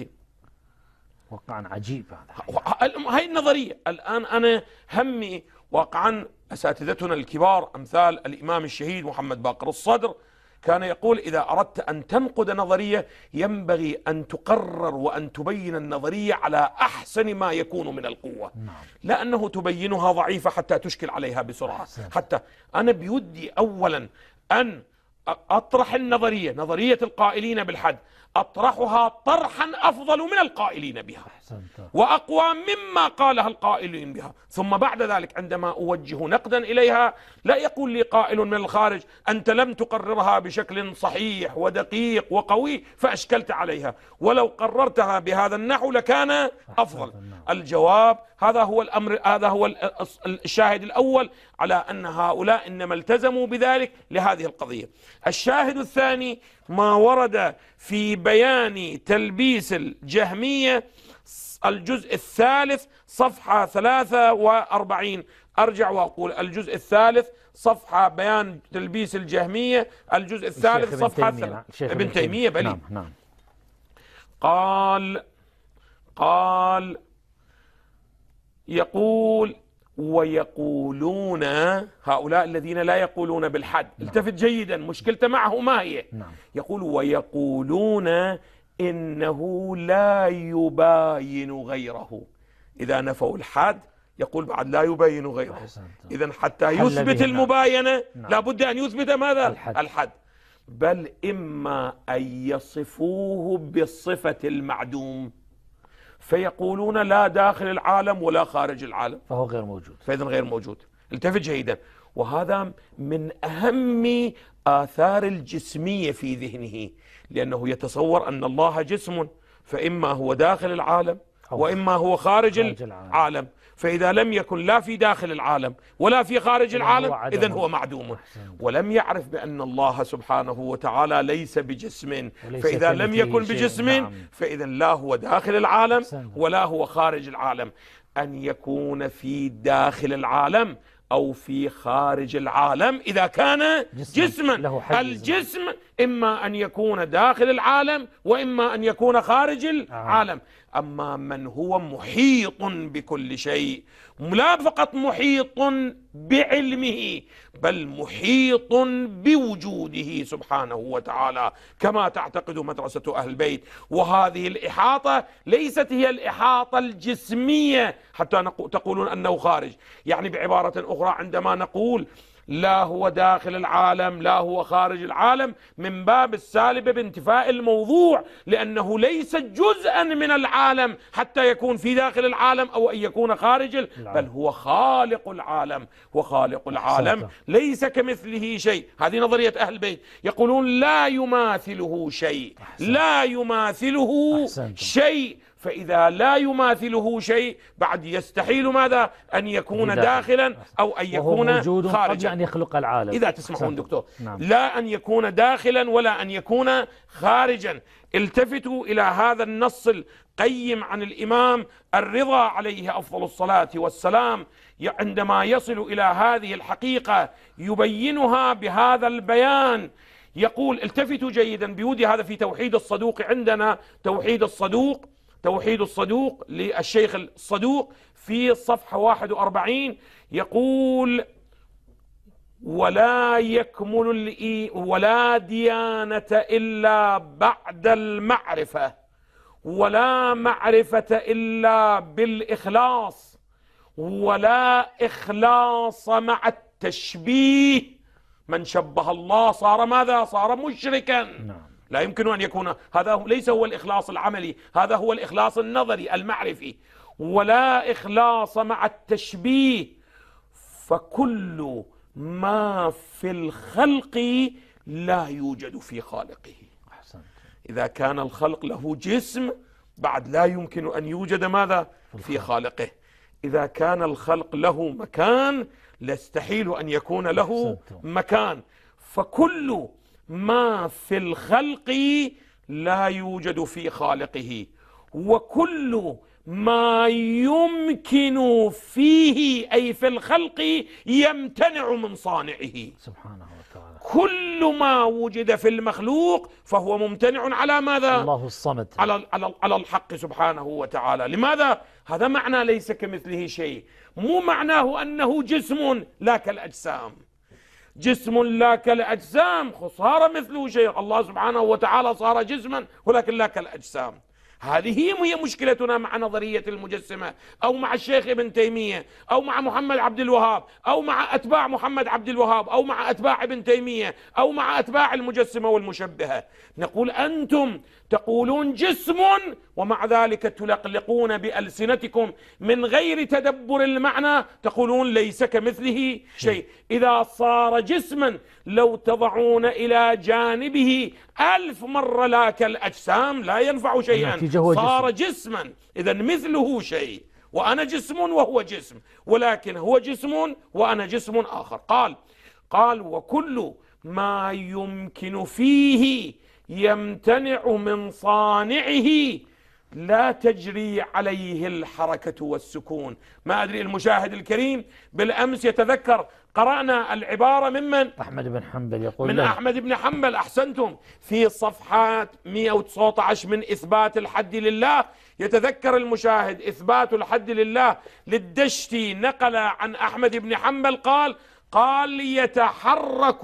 واقعا عجيب هذا. هاي النظرية الآن أنا همي واقعا أساتذتنا الكبار أمثال الإمام الشهيد محمد باقر الصدر كان يقول: إذا أردت أن تنقد نظرية ينبغي أن تقرر وأن تبين النظرية على أحسن ما يكون من القوة، لأنه تبينها ضعيفة حتى تشكل عليها بسرعة. حتى أنا بودي أولا أن أطرح النظرية، نظرية القائلين بالحد، أطرحها طرحا أفضل من القائلين بها وأقوى مما قالها القائلين بها، ثم بعد ذلك عندما أوجه نقدا إليها لا يقول لي قائل من الخارج: أنت لم تقررها بشكل صحيح ودقيق وقوي فأشكلت عليها، ولو قررتها بهذا النحو لكان أفضل. الجواب: هذا هو الأمر، هذا هو الشاهد الأول على أن هؤلاء إنما التزموا بذلك لهذه القضية. الشاهد الثاني ما ورد في بيان تلبيس الجهمية، الجزء الثالث صفحة ثلاثة وأربعين. أرجع وأقول: الجزء الثالث صفحة بيان تلبيس الجهمية، الجزء الثالث صفحة ثلاثة. ابن تيمية بلي. نعم نعم. قال قال يقول: ويقولون، هؤلاء الذين لا يقولون بالحد، نعم. التفت جيدا، مشكلته معه ما هي؟ نعم. يقول: ويقولون إنه لا يباين غيره. إذا نفوا الحد يقول بعد لا يبين غيره. إذن حتى يثبت المباينة نعم. لابد أن يثبت ماذا؟ الحد. الحد. بل إما أن يصفوه بالصفة المعدوم فيقولون لا داخل العالم ولا خارج العالم، فهو غير موجود، فإذن غير موجود. التفت جيدا، وهذا من أهم آثار الجسمية في ذهنه، لأنه يتصور أن الله جسم، فإما هو داخل العالم وإما هو خارج, خارج العالم. العالم. فإذا لم يكن لا في داخل العالم ولا في خارج العالم إذن هو معدوم. ولم يعرف بأن الله سبحانه وتعالى ليس بجسم، فإذا لم يكن بجسم نعم. فإذن لا هو داخل العالم ولا هو خارج العالم. أن يكون في داخل العالم أو في خارج العالم إذا كان جسما. الجسم إما أن يكون داخل العالم وإما أن يكون خارج العالم. أما من هو محيط بكل شيء، لا فقط محيط بعلمه بل محيط بوجوده سبحانه وتعالى كما تعتقد مدرسة أهل البيت. وهذه الإحاطة ليست هي الإحاطة الجسمية حتى تقولون أنه خارج، يعني بعبارة أخرى عندما نقول لا هو داخل العالم لا هو خارج العالم من باب السالبة بانتفاء الموضوع، لأنه ليس جزءا من العالم حتى يكون في داخل العالم أو أن يكون خارج، بل هو خالق العالم، وخالق العالم ليس كمثله شيء. هذه نظرية أهل البيت، يقولون لا يماثله شيء، لا يماثله شيء. فإذا لا يماثله شيء بعد يستحيل ماذا؟ أن يكون داخلا أو أن يكون خارجا قبل أن يخلق العالم. إذا تسمحون دكتور، نعم. لا أن يكون داخلا ولا أن يكون خارجا. التفتوا إلى هذا النص القيم عن الإمام الرضا عليه أفضل الصلاة والسلام، عندما يصل إلى هذه الحقيقة يبينها بهذا البيان. يقول التفتوا جيدا بيودي، هذا في توحيد الصدوق عندنا، توحيد الصدوق توحيد الصدوق للشيخ الصدوق في الصفحة واحد وأربعين، يقول ولا يكمل ولا ديانة إلا بعد المعرفة، ولا معرفة إلا بالإخلاص، ولا إخلاص مع التشبيه. من شبه الله صار ماذا؟ صار مشركا. نعم. لا يمكن أن يكون هذا، ليس هو الإخلاص العملي، هذا هو الإخلاص النظري المعرفي. ولا إخلاص مع التشبيه، فكل ما في الخلق لا يوجد في خالقه. إذا كان الخلق له جسم بعد لا يمكن أن يوجد ماذا؟ في خالقه. إذا كان الخلق له مكان لا يستحيل أن يكون له مكان. فكل ما في الخلق لا يوجد في خالقه، وكل ما يمكن فيه أي في الخلق يمتنع من صانعه سبحانه وتعالى. كل ما وجد في المخلوق فهو ممتنع على ماذا؟ الله الصمد، على على على الحق سبحانه وتعالى. لماذا؟ هذا معنى ليس كمثله شيء، مو معناه أنه جسم لا كالأجسام. جسم لا كالأجسام صار مثله شيء، الله سبحانه وتعالى صار جسما ولكن لا كالأجسام. هذه هي مشكلتنا مع نظرية المجسمة أو مع الشيخ ابن تيمية أو مع محمد عبد الوهاب أو مع أتباع محمد عبد الوهاب أو مع أتباع ابن تيمية أو مع أتباع المجسمة والمشبهة. نقول أنتم تقولون جسم ومع ذلك تلقلقون بألسنتكم من غير تدبر المعنى، تقولون ليس كمثله شيء. إذا صار جسما لو تضعون إلى جانبه ألف مرة لا كالأجسام لا ينفع شيئا، صار جسما. إذا مثله شيء، وأنا جسم وهو جسم، ولكن هو جسم وأنا جسم آخر. قال قال وكل ما يمكن فيه يمتنع من صانعه لا تجري عليه الحركة والسكون. ما أدري المشاهد الكريم بالأمس يتذكر قرأنا العبارة ممن؟ أحمد بن حنبل يقول من له. أحمد بن حنبل، أحسنتم، في صفحات مئة وتسعة عشر من إثبات الحد لله. يتذكر المشاهد إثبات الحد لله للدشتي نقل عن أحمد بن حنبل قال قال يتحرك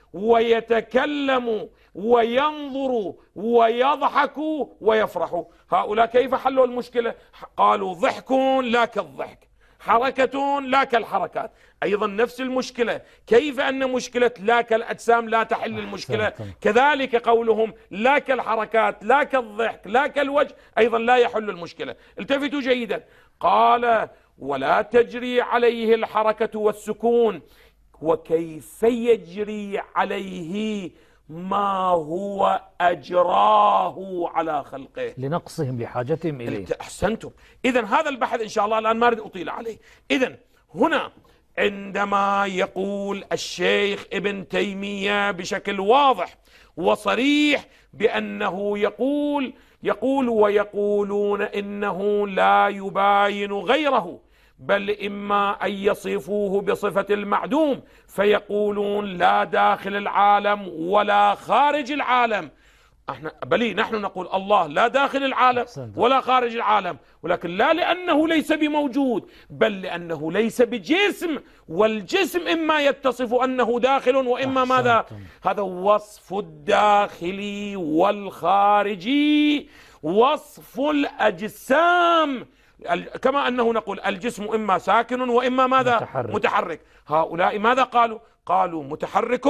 ويتكلم وينظر ويضحك ويفرح. هؤلاء كيف حلوا المشكلة؟ قالوا ضحك لا كالضحك، حركة لا كالحركات. أيضا نفس المشكلة، كيف أن مشكلة لا كالأجسام لا تحل المشكلة، كذلك قولهم لا كالحركات لا كالضحك لا كالوجه أيضا لا يحل المشكلة. التفتوا جيدا، قال ولا تجري عليه الحركة والسكون. وكيف يجري عليه ما هو أجراه على خلقه لنقصهم لحاجتهم إليه. أحسنتم. إذن هذا البحث إن شاء الله الآن ما أريد أطيل عليه. إذن هنا عندما يقول الشيخ ابن تيمية بشكل واضح وصريح بأنه يقول يقول ويقولون إنه لا يباين غيره، بل إما أن يصفوه بصفة المعدوم فيقولون لا داخل العالم ولا خارج العالم. احنا بلي نحن نقول الله لا داخل العالم ولا خارج العالم، ولكن لا لأنه ليس بموجود، بل لأنه ليس بجسم، والجسم إما يتصف أنه داخل وإما ماذا؟ هذا وصف الداخلي والخارجي، وصف الأجسام، كما أنه نقول الجسم إما ساكن وإما ماذا؟ متحرك. متحرك. هؤلاء ماذا قالوا؟ قالوا متحرك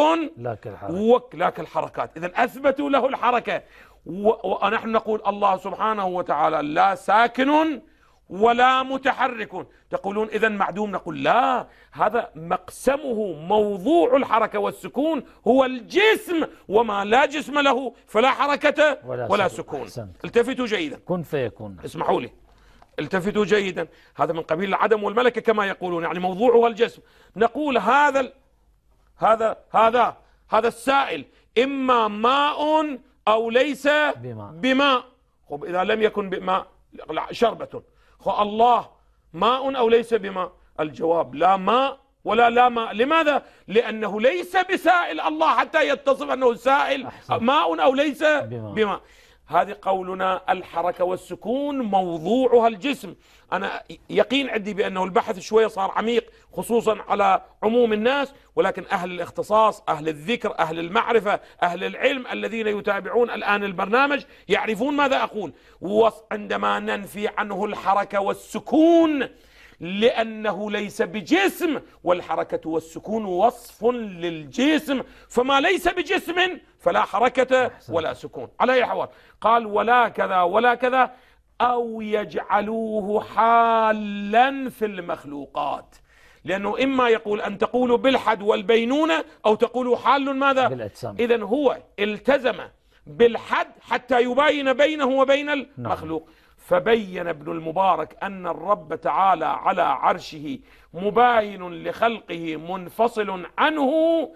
لا كالحركات، إذن أثبتوا له الحركة. ونحن نقول الله سبحانه وتعالى لا ساكن ولا متحرك، تقولون إذن معدوم، نقول لا، هذا مقسمه موضوع الحركة والسكون هو الجسم، وما لا جسم له فلا حركة ولا, ولا سكون. سكون. التفتوا جيدا، كن فيكون. اسمحوا لي، التفتوا جيدا، هذا من قبيل العدم والملكة كما يقولون، يعني موضوعه الجسم. نقول هذا هذا هذا هذا السائل إما ماء أو ليس بماء, بماء. خب إذا لم يكن بماء شربة، خب الله ماء أو ليس بماء؟ الجواب لا ماء ولا لا ماء. لماذا؟ لأنه ليس بسائل الله حتى يتصف أنه سائل. أحسن. ماء أو ليس بماء, بماء. هذه قولنا الحركة والسكون موضوعها الجسم. أنا يقين عندي بأنه البحث شوية صار عميق خصوصا على عموم الناس، ولكن أهل الاختصاص، أهل الذكر، أهل المعرفة، أهل العلم الذين يتابعون الآن البرنامج يعرفون ماذا أقول. وعندما ننفي عنه الحركة والسكون لأنه ليس بجسم، والحركة والسكون وصف للجسم، فما ليس بجسم فلا حركة ولا سكون. على أي حوال قال ولا كذا ولا كذا، أو يجعلوه حالا في المخلوقات، لأنه إما يقول أن تقولوا بالحد والبينونة أو تقولوا حال ماذا؟ إذن هو التزم بالحد حتى يباين بينه وبين المخلوق. فبين ابن المبارك أن الرب تعالى على عرشه مباين لخلقه منفصل عنه،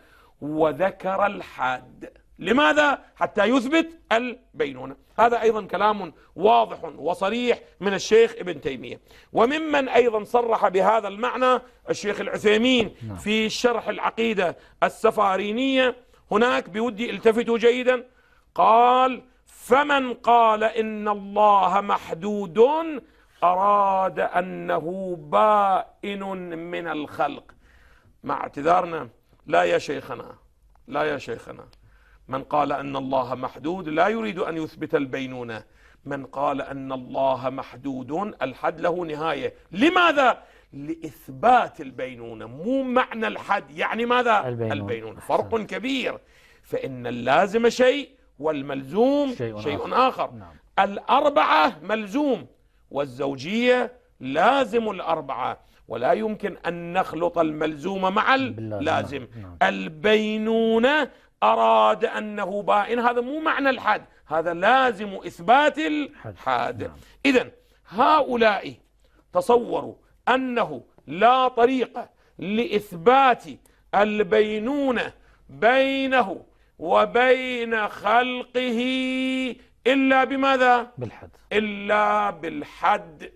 وذكر الحد. لماذا؟ حتى يثبت البينونة. هذا أيضا كلام واضح وصريح من الشيخ ابن تيمية. وممن أيضا صرح بهذا المعنى الشيخ العثيمين في شرح العقيدة السفارينية. هناك بودي التفتوا جيدا، قال فمن قال إن الله محدود أراد أنه بائن من الخلق. مع اعتذارنا، لا يا شيخنا، لا يا شيخنا، من قال أن الله محدود لا يريد أن يثبت البينونة. من قال أن الله محدود الحد له نهاية. لماذا؟ لإثبات البينونة، مو معنى الحد يعني ماذا؟ البينونة, البينونة. فرق كبير، فإن اللازم شيء والملزوم شيء, شيء آخر, آخر. نعم. الأربعة ملزوم والزوجية لازم الأربعة، ولا يمكن أن نخلط الملزوم مع اللازم. نعم. البينونة أراد أنه بائن، هذا مو معنى الحد، هذا لازم إثبات الحد. نعم. إذن هؤلاء تصوروا أنه لا طريقة لإثبات البينونة بينه وبين خلقه إلا بماذا؟ بالحد. إلا بالحد.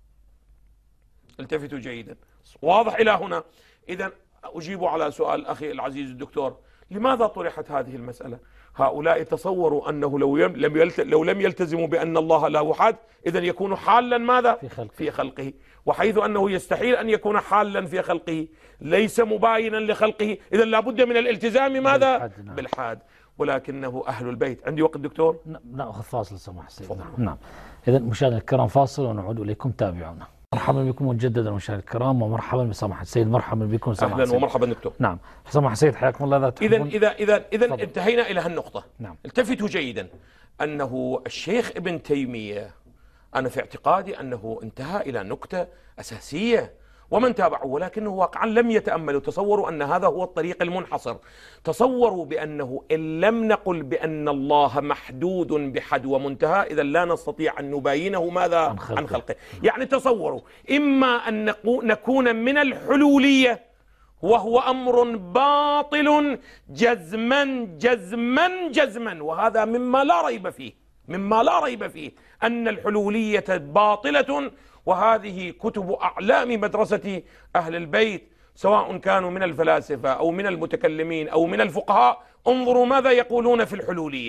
التفتوا جيدا، واضح إلى هنا؟ إذن أجيب على سؤال أخي العزيز الدكتور، لماذا طرحت هذه المسألة؟ هؤلاء تصوروا أنه لو لم لو لم يلتزموا بأن الله له حد، إذن يكون حالا ماذا؟ في خلقه. في خلقه، وحيث أنه يستحيل أن يكون حالا في خلقه، ليس مباينا لخلقه، إذن لابد من الالتزام ماذا؟ بالحد. نعم. بالحد. ولكنه أهل البيت. عندي وقت دكتور؟ نأخذ فاصل سمح سيدنا. نعم. إذن مشاهدينا الكرام فاصل ونعود إليكم، تابعونا. مرحبا بكم مجددا مشاهدينا الكرام، ومرحبا بسماحة السيد. مرحبا بكم سماحة السيد. أهلا ومرحبا دكتور. نعم سماحة السيد، حياكم الله. إذا إذا إذا إذا انتهينا إلى هالنقطة. نعم. التفتوا جيدا أنه الشيخ ابن تيمية، أنا في اعتقادي أنه انتهى إلى نقطة أساسية، ومن تابعوا، ولكنه واقعا لم يتأملوا. تصوروا أن هذا هو الطريق المنحصر. تصوروا بأنه إن لم نقل بأن الله محدود بحد ومنتهى، إذا لا نستطيع أن نباينه ماذا؟ عن خلقه, عن خلقه. يعني تصوروا إما أن نكون من الحلولية، وهو أمر باطل جزما جزما جزما، وهذا مما لا ريب فيه، مما لا ريب فيه أن الحلولية باطلة. وهذه كتب أعلام مدرسة أهل البيت، سواء كانوا من الفلاسفة أو من المتكلمين أو من الفقهاء، انظروا ماذا يقولون في الحلولية،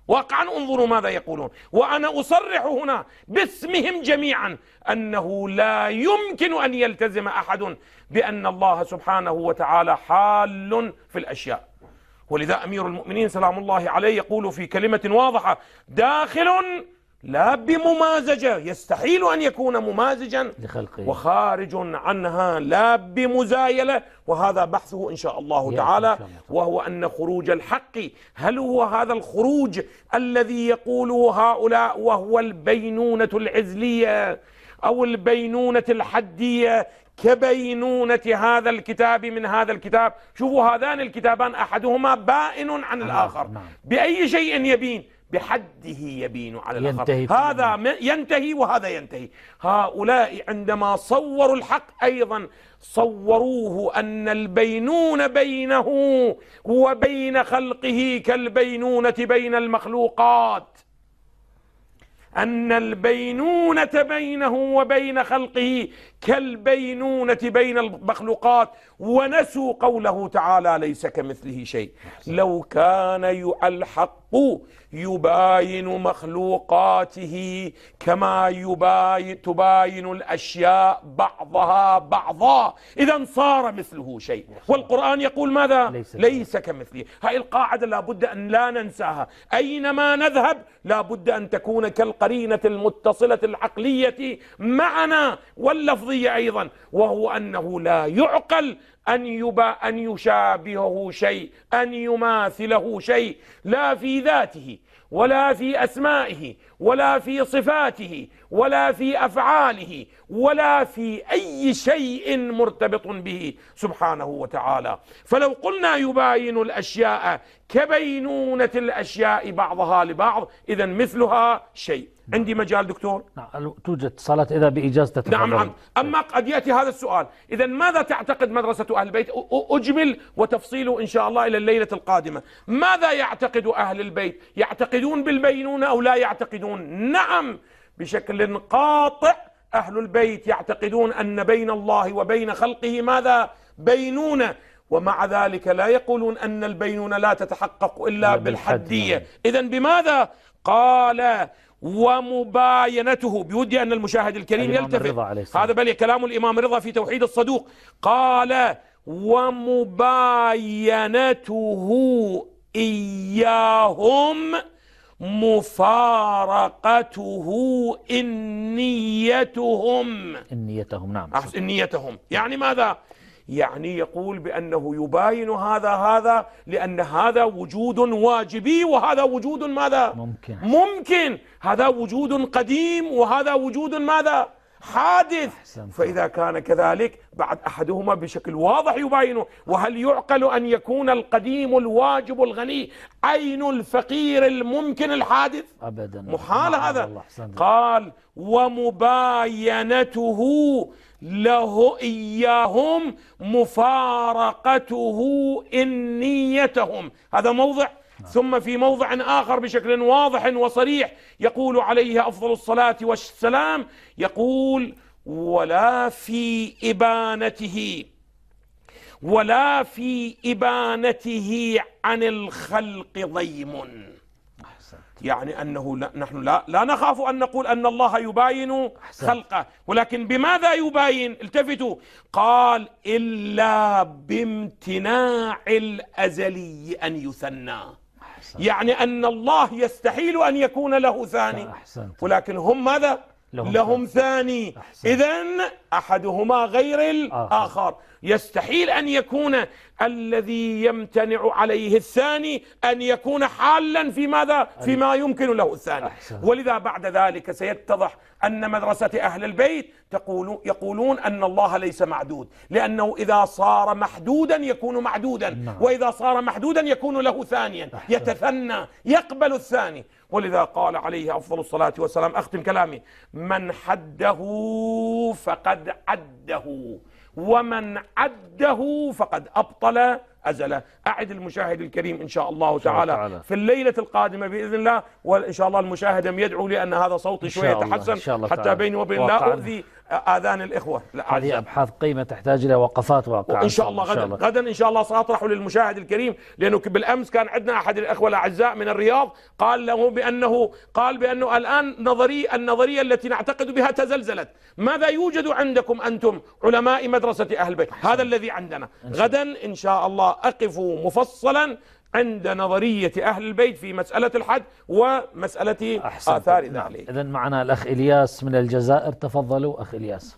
واقعا انظروا ماذا يقولون. وأنا أصرح هنا باسمهم جميعا أنه لا يمكن أن يلتزم أحد بأن الله سبحانه وتعالى حال في الأشياء. ولذا أمير المؤمنين سلام الله عليه يقول في كلمة واضحة: داخل لا بممازجة، يستحيل أن يكون ممازجا لخلقه، وخارج عنها لا بمزايلة، وهذا بحثه إن شاء الله تعالى. وهو أن خروج الحق، هل هو هذا الخروج الذي يقوله هؤلاء وهو البينونة العزلية أو البينونة الحدية كبينونة هذا الكتاب من هذا الكتاب؟ شوفوا هذان الكتابان أحدهما بائن عن الآخر. بأي شيء يبين؟ بحده يبين على الآخر. هذا ينتهي وهذا ينتهي. هؤلاء عندما صوروا الحق أيضا صوروه أن البينون بينه وبين خلقه كالبينونة بين المخلوقات، أن البينونة بينه وبين خلقه كالبينونة بين المخلوقات، ونسوا قوله تعالى: ليس كمثله شيء. لو كان الحق يباين مخلوقاته كما يباين تباين الأشياء بعضها بعضا، إذا صار مثله شيء. والقرآن يقول ماذا؟ ليس, ليس كمثله. هاي القاعدة لابد أن لا ننساها. أينما نذهب لابد أن تكون كالقرينة المتصلة العقلية معنا واللفظية أيضا، وهو أنه لا يعقل أن يبا أن يشابهه شيء، أن يماثله شيء، لا في ذاته ولا في أسمائه ولا في صفاته ولا في أفعاله ولا في أي شيء مرتبط به سبحانه وتعالى. فلو قلنا يباين الأشياء كبينونة الأشياء بعضها لبعض، إذا مثلها شيء. عندي مجال دكتور؟ نعم توجد اتصالات إذا بإجازة. نعم نعم. أما قد يأتي هذا السؤال: إذا ماذا تعتقد مدرسة أهل البيت؟ أجمل وتفصيله إن شاء الله إلى الليلة القادمة. ماذا يعتقد أهل البيت؟ يعتقدون بالبينونة أو لا يعتقدون؟ نعم بشكل قاطع أهل البيت يعتقدون أن بين الله وبين خلقه ماذا؟ بينونة، ومع ذلك لا يقولون أن البينونة لا تتحقق إلا بالحدية. إذا بماذا؟ قال: ومباينته. بودي أن المشاهد الكريم يلتفت، هذا بل كلام الإمام الرضا في توحيد الصدوق. قال: ومباينته إياهم مفارقته إنيتهم. إنيتهم نعم. إنيتهم يعني ماذا؟ يعني يقول بأنه يباين هذا هذا لأن هذا وجود واجبي وهذا وجود ماذا؟ ممكن. ممكن. هذا وجود قديم وهذا وجود ماذا؟ حادث. فإذا كان كذلك بعد أحدهما بشكل واضح يباينه. وهل يعقل أن يكون القديم الواجب الغني عين الفقير الممكن الحادث؟ أبدا محال هذا. قال: ومباينته له إياهم مفارقته إنيتهم. هذا موضع. ثم في موضع آخر بشكل واضح وصريح يقول عليه أفضل الصلاة والسلام، يقول: ولا في إبانته ولا في إبانته عن الخلق ضيم. يعني أنه لا نحن لا, لا نخاف أن نقول أن الله يباين خلقه، ولكن بماذا يباين؟ التفتوا. قال: إلا بامتناع الأزلي أن يثنى. يعني أن الله يستحيل أن يكون له ثاني، ولكن هم ماذا؟ لهم, لهم ثاني. إذن أحدهما غير الآخر. يستحيل أن يكون الذي يمتنع عليه الثاني أن يكون حالا في ماذا؟ فيما يمكن له الثاني. ولذا بعد ذلك سيتضح أن مدرسة أهل البيت تقول يقولون أن الله ليس معدود، لأنه إذا صار محدودا يكون معدودا، وإذا صار محدودا يكون له ثانيا، يتثنى، يقبل الثاني. ولذا قال عليه أفضل الصلاة والسلام، أختم كلامي: من حده فقد عده، ومن عده فقد أبطل أزله. أعد المشاهد الكريم إن شاء الله تعالى في الليلة القادمة بإذن الله. وإن شاء الله المشاهد يدعو لي أن هذا صوتي شوية يتحسن حتى بيني وبين لا أؤذي آذان الإخوة. هذه أبحاث قيمة تحتاج إلى وقفات واقعة. إن شاء الله غدا غدا إن شاء الله سأطرح للمشاهد الكريم، لأنه بالأمس كان عندنا أحد الأخوة الأعزاء من الرياض قال له بأنه قال بأنه الآن نظري النظرية التي نعتقد بها تزلزلت. ماذا يوجد عندكم أنتم علماء مدرسة أهل البيت؟ هذا الذي عندنا. غدا إن شاء الله أقف مفصلا عند نظرية أهل البيت في مسألة الحد ومسألة آثار ذلك. نعم. إذن معنا الأخ إلياس من الجزائر، تفضلوا أخ إلياس.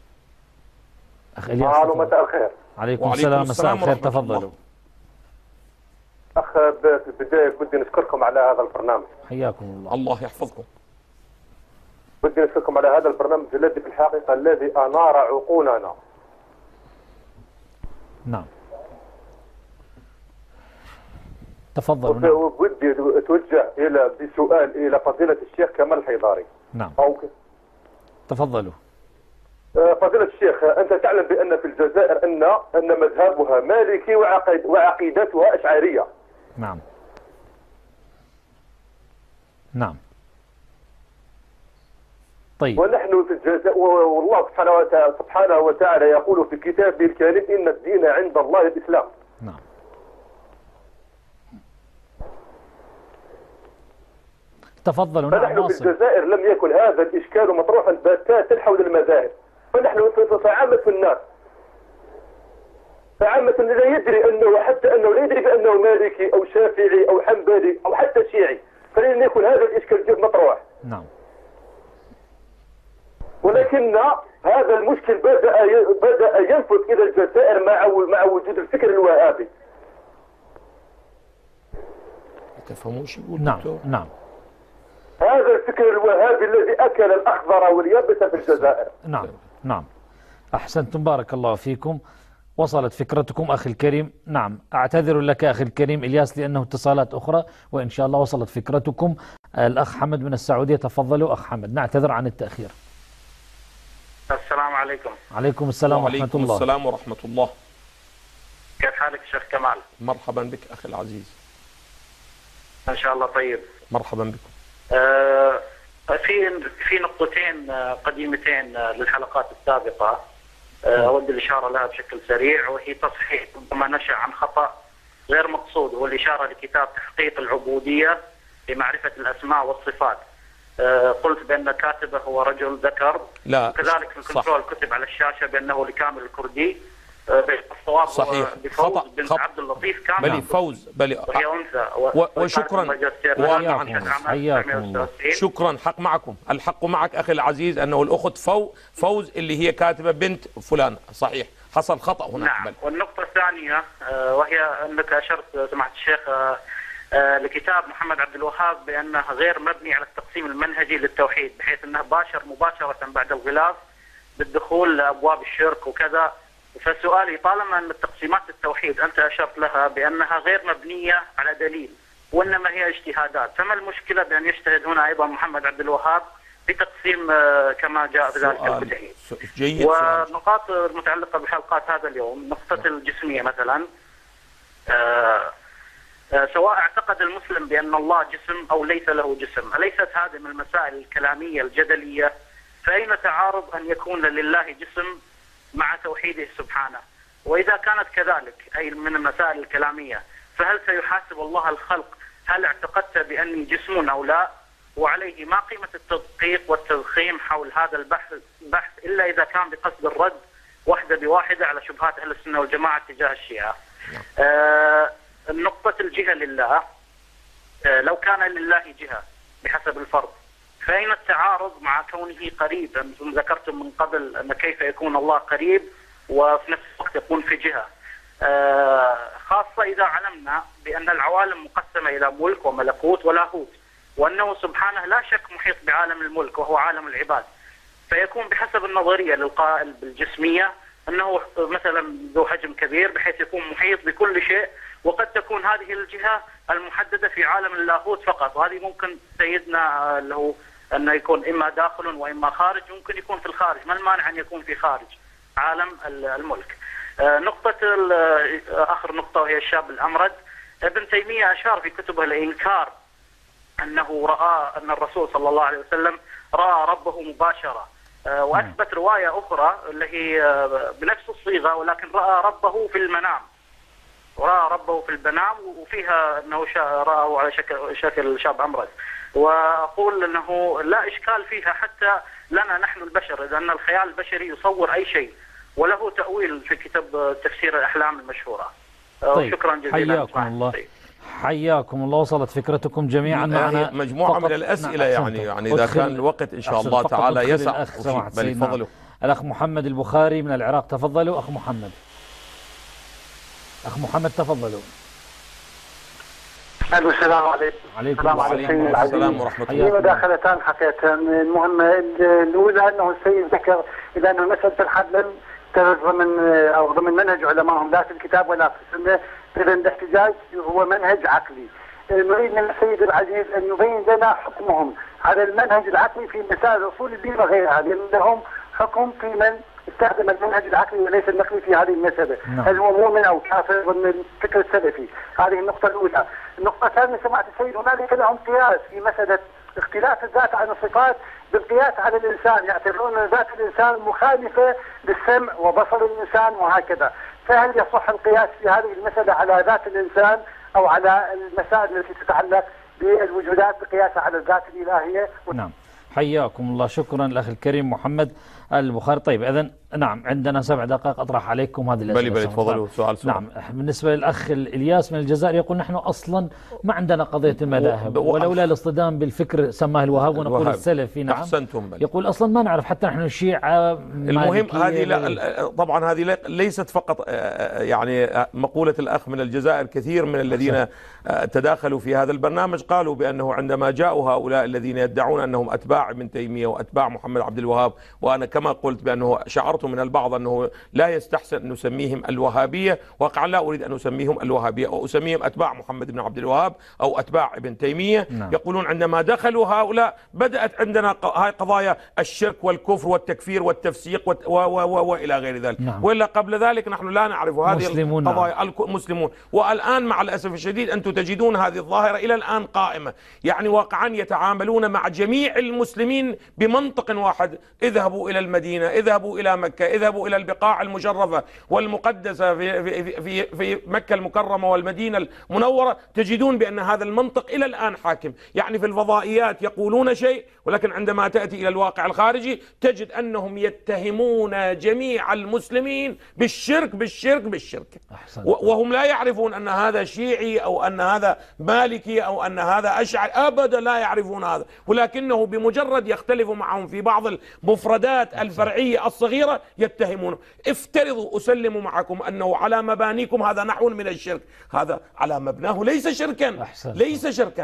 أخ إلياس مساء الخير. عليكم السلام. مساء الخير، تفضلوا. أخ في البداية بدي نشكركم على هذا البرنامج. حياكم الله. الله يحفظكم. بدي نشكركم على هذا البرنامج الذي في الحقيقة الذي أنار عقولنا. نعم. تفضل. ودي اتوجه الى بسؤال الى فضيلة الشيخ كمال الحيداري. نعم. أو تفضلوا. فضيلة الشيخ، انت تعلم بان في الجزائر ان ان مذهبها مالكي وعقيد وعقيدتها اشعرية. نعم. نعم. طيب. ونحن في الجزائر والله سبحانه وتعالى سبحانه وتعالى يقول في كتابه الكريم ان الدين عند الله الاسلام. نعم. تفضلوا. نعم. فنحن في الجزائر لم يكن هذا الإشكال مطروحا بتاتا حول المذاهب، فنحن فعامة الناس فعامة لا يدري أنه حتى أنه لا يدري بأنه مالكي أو شافعي أو حنبلي أو حتى شيعي، فلن يكن هذا الإشكال مطروح. نعم. ولكن هذا المشكل بدأ بدأ ينفذ إلى الجزائر مع مع وجود الفكر الوهابي. تفهموش يقول؟ نعم. نعم. هذا الفكر الوهابي الذي أكل الأخضر واليابس في الجزائر. نعم. نعم. أحسنتم، بارك الله فيكم. وصلت فكرتكم أخي الكريم. نعم. أعتذر لك أخي الكريم إلياس لأنه اتصالات أخرى، وإن شاء الله وصلت فكرتكم. الأخ حمد من السعودية، تفضلوا أخ حمد. نعتذر عن التأخير. السلام عليكم. عليكم السلام ورحمة الله. وعليكم السلام ورحمة الله. كيف حالك شيخ كمال؟ مرحبا بك أخي العزيز. إن شاء الله طيب. مرحبا بكم. آه في في نقطتين قديمتين للحلقات السابقة آه أود الإشارة لها بشكل سريع، وهي تصحيح ما نشأ عن خطأ غير مقصود، هو الإشارة لكتاب تحقيق العبودية لمعرفة الأسماء والصفات. آه قلت بأن كاتبه هو رجل ذكر، لا وكذلك في الكنترول كتب على الشاشة بأنه لكامل الكردي. الصواب صحيح. خطأ بنت عبد اللطيف كامل. بلي فوز بلي وهي أنثى. و... وشكرا. حياكم. شكرا. حق معكم، الحق معك أخي العزيز أنه الأخت فو... فوز اللي هي كاتبة بنت فلان. صحيح، حصل خطأ هناك. نعم. بل. والنقطة الثانية وهي أنك أشرت سماحة الشيخ لكتاب محمد عبد الوهاب بأنه غير مبني على التقسيم المنهجي للتوحيد، بحيث أنه باشر مباشرة بعد الغلاف بالدخول لأبواب الشرك وكذا. فسؤالي، طالما أن التقسيمات التوحيد أنت أشرت لها بأنها غير مبنية على دليل وإنما هي اجتهادات، فما المشكلة بأن يجتهد هنا أيضا محمد عبد الوهاب بتقسيم كما جاء في ذلك الكتاب؟ جيد. ونقاط متعلقة بحلقات هذا اليوم، نقطة الجسمية مثلا، آه آه سواء اعتقد المسلم بأن الله جسم أو ليس له جسم، أليست هذه من المسائل الكلامية الجدلية؟ فأين تعارض أن يكون لله جسم مع توحيده سبحانه؟ وإذا كانت كذلك أي من المسائل الكلامية، فهل سيحاسب الله الخلق هل اعتقدت بأني جسم أو لا؟ وعليه ما قيمة التدقيق والتضخيم حول هذا البحث بحث إلا إذا كان بقصد الرد واحدة بواحدة على شبهات أهل السنة والجماعة تجاه الشيعة. آه النقطة الجهة لله، آه لو كان لله جهة بحسب الفرض، فأين التعارض مع كونه قريب؟ أنتم ذكرتم من قبل أن كيف يكون الله قريب وفي نفس الوقت يكون في جهة، آه خاصة إذا علمنا بأن العوالم مقسمة إلى ملك وملكوت ولاهوت، وأنه سبحانه لا شك محيط بعالم الملك وهو عالم العباد، فيكون بحسب النظرية للقائل بالجسمية أنه مثلا ذو حجم كبير بحيث يكون محيط بكل شيء، وقد تكون هذه الجهة المحددة في عالم اللاهوت فقط، وهذه ممكن سيدنا اللي هو أنه يكون إما داخل وإما خارج، ممكن يكون في الخارج، ما المانع أن يكون في خارج عالم الملك. نقطة آخر نقطة وهي الشاب الأمرد، ابن تيمية أشار في كتبه الإنكار أنه رأى أن الرسول صلى الله عليه وسلم رأى ربه مباشرة، وأثبت رواية أخرى اللي هي بنفس الصيغة ولكن رأى ربه في المنام، رأى ربه في المنام وفيها أنه رأى على شكل شكل شاب أمرد. وأقول أنه لا إشكال فيها حتى لنا نحن البشر، لأن الخيال البشري يصور أي شيء وله تأويل في كتاب تفسير الأحلام المشهورة. طيب. شكرا جزيلا. حياكم الله. حياكم الله. وصلت فكرتكم جميعا معنا. مجموعة من الأسئلة يعني يعني إذا كان الوقت إن شاء الله تعالى يسع. بل تفضلوا. الأخ محمد البخاري من العراق، تفضلوا أخ محمد. أخ محمد تفضلوا. السلام عليكم. عليكم السلام ورحمة الله. في مداخلتان حقيقة. المهمة الأولى أنه السيد ذكر إذا أنه مسألة الحد لم ترد ضمن أو ضمن منهج علمائهم لا في الكتاب ولا في السنة، إذا الاحتجاج هو منهج عقلي. نريد من السيد العزيز أن يبين لنا حكمهم على المنهج العقلي في مسائل أصول الدين وغيرها، لأن لهم حكم في من استخدم المنهج العقلي وليس النقلي في هذه المسألة. نعم. هل هو مؤمن أو كافر ضمن الفكر السلفي؟ هذه النقطة الأولى. النقطة الثانية سمعت السيد هنالك لهم قياس في مسألة اختلاف الذات عن الصفات بالقياس على الإنسان، يعتبرون أن ذات الإنسان مخالفة للسمع وبصر الإنسان وهكذا، فهل يصح القياس في هذه المسألة على ذات الإنسان أو على المسائل التي تتعلق بالوجودات بقياسها على الذات الإلهية؟ نعم. حياكم الله. شكرا الأخ الكريم محمد البخاري. طيب إذن نعم عندنا سبع دقائق أطرح عليكم هذه الأسئلة. بلي بلي تفضلوا. سؤال سؤال. نعم. بالنسبة للأخ الإلياس من الجزائر يقول نحن أصلا ما عندنا قضية المذاهب ولولا الاصطدام بالفكر سماه الوهاب ونقول السلفي. نعم. أحسنتم. بلي. يقول أصلا ما نعرف حتى نحن الشيعة. المهم هذه لا طبعا هذه ليست فقط يعني مقولة الأخ من الجزائر، كثير من الذين تداخلوا في هذا البرنامج قالوا بأنه عندما جاءوا هؤلاء الذين يدعون أنهم أتباع ابن تيمية وأتباع محمد عبد الوهاب، وأنا كما قلت بأنه شعرت من البعض أنه لا يستحسن أن نسميهم الوهابية، واقعا لا أريد أن أسميهم الوهابية وأسميهم أتباع محمد بن عبد الوهاب أو أتباع ابن تيمية. نعم. يقولون عندما دخلوا هؤلاء بدأت عندنا هاي قضايا الشرك والكفر والتكفير والتفسيق وإلى غير ذلك. نعم. وإلا قبل ذلك نحن لا نعرف هذه مسلمون. القضايا. نعم. المسلمون. والآن مع الأسف الشديد أنتم تجدون هذه الظاهرة إلى الآن قائمة، يعني واقعا يتعاملون مع جميع المسلمين بمنطق واحد. اذهبوا إلى المدينة، اذهبوا إلى مكة، اذهبوا إلى البقاع المشرفة والمقدسة في, في, في, في مكة المكرمة والمدينة المنورة، تجدون بأن هذا المنطق إلى الآن حاكم. يعني في الفضائيات يقولون شيء ولكن عندما تأتي إلى الواقع الخارجي تجد أنهم يتهمون جميع المسلمين بالشرك بالشرك بالشرك. أحسن. وهم لا يعرفون أن هذا شيعي أو أن هذا مالكي أو أن هذا أشعري، أبدا لا يعرفون هذا، ولكنه بمجرد يختلف معهم في بعض المفردات الفرعية الصغيرة يتهمونه. افترضوا أسلم معكم أنه على مبانيكم هذا نحو من الشرك، هذا على مبناه ليس شركا. أحسن. ليس شركا.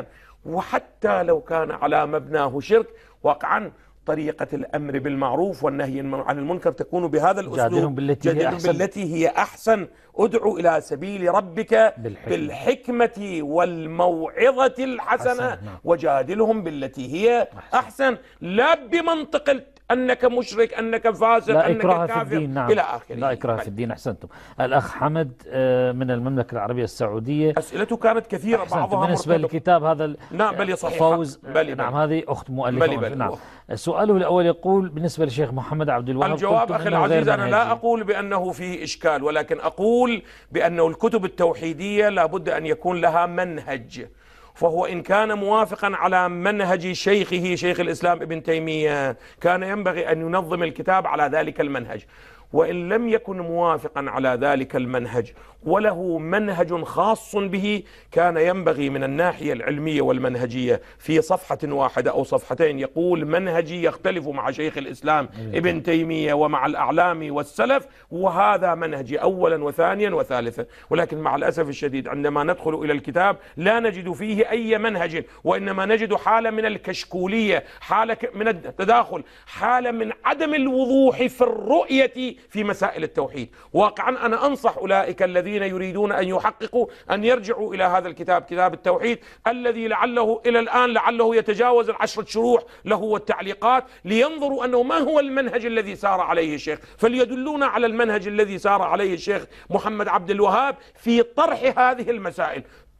وحتى لو كان على مبناه شرك، واقعا طريقة الأمر بالمعروف والنهي عن المنكر تكون بهذا الأسلوب. جادلهم بالتي هي أحسن. بالتي هي أحسن. ادعو إلى سبيل ربك بالحكمة, بالحكمة والموعظة الحسنة. نعم. وجادلهم بالتي هي أحسن, أحسن. لا بمنطق أنك مشرك، أنك فاسق، لا أنك إكراه كافر، في الدين. نعم. إلى آخره. لا إكراه في الدين. أحسنتم. الأخ حمد من المملكة العربية السعودية، أسئلته كانت كثيرة بعضها بالنسبة للكتاب هذا. نعم بل صحيح. فوز. بلي نعم بلي. هذه أخت مؤلفة. بلي بلي. نعم. سؤاله الأول يقول بالنسبة للشيخ محمد عبد الوهاب، الجواب أخي العزيز أنا لا أقول بأنه فيه إشكال، ولكن أقول بأنه الكتب التوحيدية لابد أن يكون لها منهج. فهو إن كان موافقا على منهج شيخه شيخ الإسلام ابن تيمية كان ينبغي أن ينظم الكتاب على ذلك المنهج، وإن لم يكن موافقا على ذلك المنهج وله منهج خاص به كان ينبغي من الناحية العلمية والمنهجية في صفحة واحدة أو صفحتين يقول منهجي يختلف مع شيخ الإسلام ابن تيمية ومع الأعلام والسلف، وهذا منهجي أولا وثانيا وثالثا. ولكن مع الأسف الشديد عندما ندخل إلى الكتاب لا نجد فيه أي منهج، وإنما نجد حالة من الكشكولية، حالة من التداخل، حالة من عدم الوضوح في الرؤية في مسائل التوحيد. واقعا أنا أنصح أولئك الذين يريدون أن يحققوا أن يرجعوا إلى هذا الكتاب، كتاب التوحيد الذي لعله إلى الآن لعله يتجاوز العشرة شروح له والتعليقات، لينظروا أنه ما هو المنهج الذي سار عليه الشيخ، فليدلونا على المنهج الذي سار عليه الشيخ محمد عبد الوهاب في طرح هذه المسائل.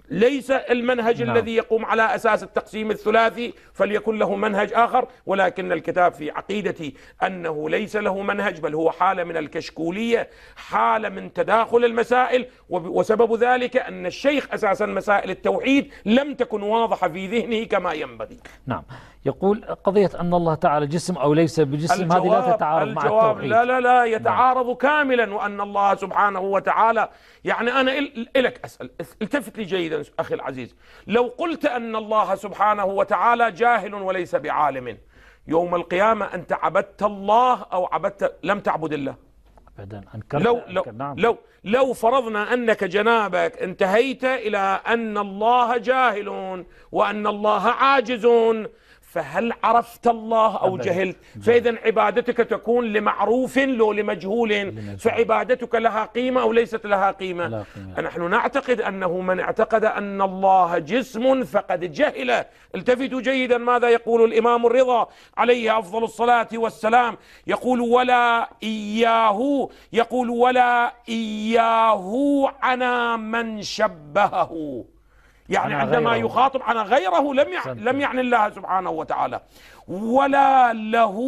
ليس المنهج نعم. الذي يقوم على أساس التقسيم الثلاثي فليكن له منهج آخر، ولكن الكتاب في عقيدتي أنه ليس له منهج، بل هو حالة من الكشكولية، حالة من تداخل المسائل، وسبب ذلك أن الشيخ أساسا مسائل التوحيد لم تكن واضحة في ذهنه كما ينبغي. نعم. يقول قضية أن الله تعالى جسم أو ليس بجسم هذه لا تتعارض مع التوحيد. لا لا لا يتعارض. نعم. كاملا. وأن الله سبحانه وتعالى، يعني أنا إلك أسأل، التفت لي جيدا أخي العزيز، لو قلت أن الله سبحانه وتعالى جاهل وليس بعالم، يوم القيامة أنت عبدت الله أو عبدت لم تعبد الله؟ أبدا. لو لو, نعم. لو لو فرضنا أنك جنابك انتهيت إلى أن الله جاهل وأن الله عاجز، فهل عرفت الله أو جهلت؟ فإذا عبادتك تكون لمعروف لو لمجهول، فعبادتك لها قيمة أو ليست لها قيمة؟ نحن نعتقد أنه من اعتقد أن الله جسم فقد جهل. التفتوا جيدا ماذا يقول الإمام الرضا عليه أفضل الصلاة والسلام، يقول ولا إياه يقول ولا إياه عنا من شبهه، يعني عندما غيره. يخاطب عن غيره لم يعني لم يعني الله سبحانه وتعالى. ولا له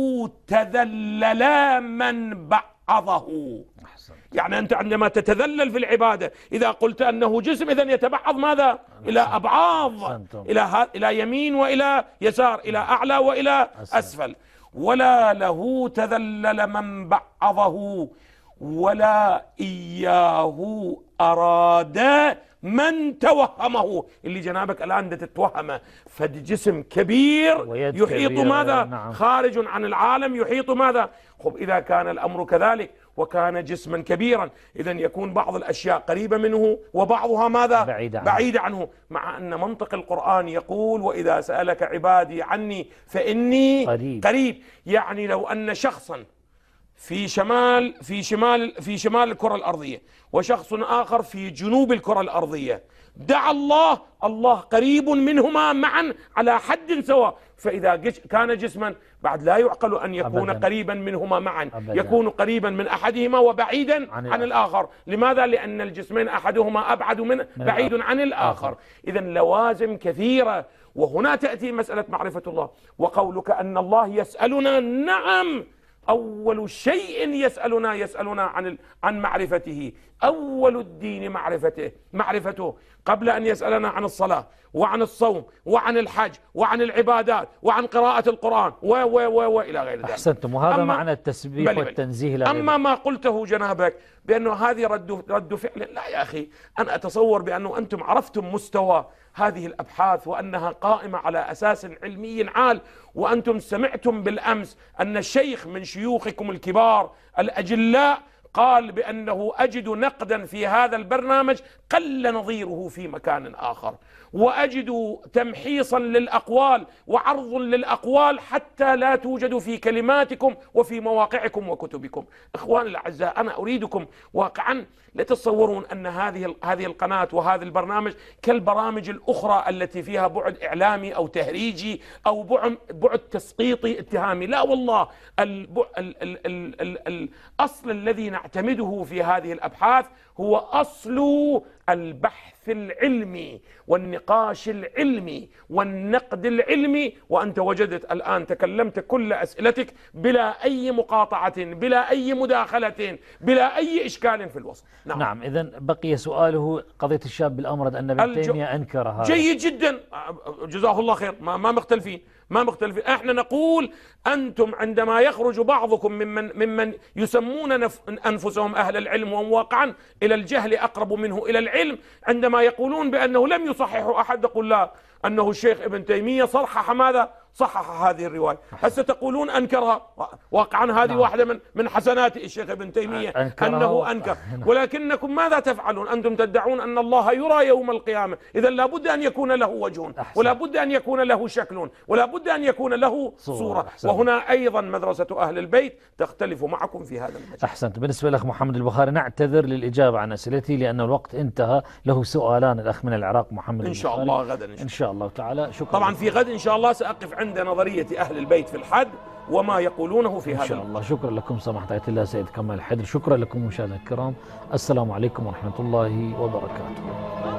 تذلل من بعضه، يعني أنت عندما تتذلل في العبادة إذا قلت أنه جسم إذن يتبعض ماذا؟ إلى أبعاض، إلى إلى يمين وإلى يسار، إلى أعلى وإلى أسفل. ولا له تذلل من بعضه ولا إياه أراد من توهمه، اللي جنابك الآن تتوهمه، فجسم كبير يحيط ماذا؟ نعم. خارج عن العالم يحيط ماذا؟ خب إذا كان الأمر كذلك وكان جسما كبيرا، إذن يكون بعض الأشياء قريبة منه وبعضها ماذا؟ بعيدة عنه. بعيدة عنه، مع أن منطق القرآن يقول وإذا سألك عبادي عني فإني قريب. قريب. يعني لو أن شخصا في شمال في شمال في شمال الكرة الأرضية وشخص آخر في جنوب الكرة الأرضية، دعا الله، الله قريب منهما معا على حد سواء، فإذا كان جسما بعد لا يعقل أن يكون أبداً. قريبا منهما معا، أبداً. يكون قريبا من أحدهما وبعيدا عن, عن الآخر. لماذا؟ لأن الجسمين أحدهما أبعد من بعيد عن الآخر. إذا لوازم كثيرة، وهنا تأتي مسألة معرفة الله. وقولك أن الله يسألنا، نعم، أول شيء يسألنا يسألنا عن عن معرفته، أول الدين معرفته معرفته قبل أن يسألنا عن الصلاة وعن الصوم وعن الحج وعن العبادات وعن قراءة القرآن و و و وإلى غير ذلك. أحسنتم. وهذا معنى التسبيح بل والتنزيه بل. أما ما قلته جنابك بأنه هذه رد رد فعل، لا يا أخي، أنا أتصور بأنه أنتم عرفتم مستوى هذه الأبحاث وأنها قائمة على أساس علمي عال، وأنتم سمعتم بالأمس أن الشيخ من شيوخكم الكبار الأجلاء قال بأنه أجد نقدا في هذا البرنامج قل نظيره في مكان آخر، وأجد تمحيصا للأقوال وعرض للأقوال حتى لا توجد في كلماتكم وفي مواقعكم وكتبكم. إخواني الأعزاء، أنا أريدكم واقعا لا تتصورون أن هذه هذه القناة وهذا البرنامج كالبرامج الأخرى التي فيها بعد إعلامي أو تهريجي أو بعد بعد تسقيطي اتهامي، لا والله. ال ال ال ال ال الأصل الذي نعتمده في هذه الأبحاث هو أصل البحث العلمي والنقاش العلمي والنقد العلمي. وأنت وجدت الآن تكلمت كل أسئلتك بلا أي مقاطعة، بلا أي مداخلة، بلا أي إشكال في الوصف. نعم, نعم. إذن بقي سؤاله قضية الشاب الأمرد أن ابن تيمية أنكر هذا. جيد جدا، جزاه الله خير، ما, ما مختلفين ما مختلفين احنا نقول أنتم عندما يخرج بعضكم ممن ممن يسمون أنفسهم أهل العلم وهم واقعا إلى الجهل أقرب منه إلى العلم، عندما يقولون بأنه لم يصححوا أحد، نقول لا، أنه الشيخ ابن تيمية صحح ماذا؟ صحح هذه الرواية. هسه تقولون أنكرها، واقعا هذه نعم. واحدة من من حسنات الشيخ ابن تيمية أنه أنكر، ولكنكم ماذا تفعلون؟ أنتم تدعون أن الله يرى يوم القيامة، إذا لابد أن يكون له وجه، ولا بد أن يكون له شكل، ولا بد أن يكون له صورة. أحسنت. وهنا أيضا مدرسة أهل البيت تختلف معكم في هذا المجال. أحسنت. بالنسبة لك محمد البخاري، نعتذر للإجابة عن أسئلتي لأن الوقت انتهى. له سؤالان الأخ من العراق محمد إن شاء الله غدا إن شاء, إن شاء الله تعالى. شكرا. طبعا في غد إن شاء الله سأقف عند نظرية أهل البيت في الحد وما يقولونه في هذا إن شاء الله. شكرا لكم سماحة آية الله سيد كمال الحدر. شكرا لكم مشاهدينا الكرام. السلام عليكم ورحمة الله وبركاته.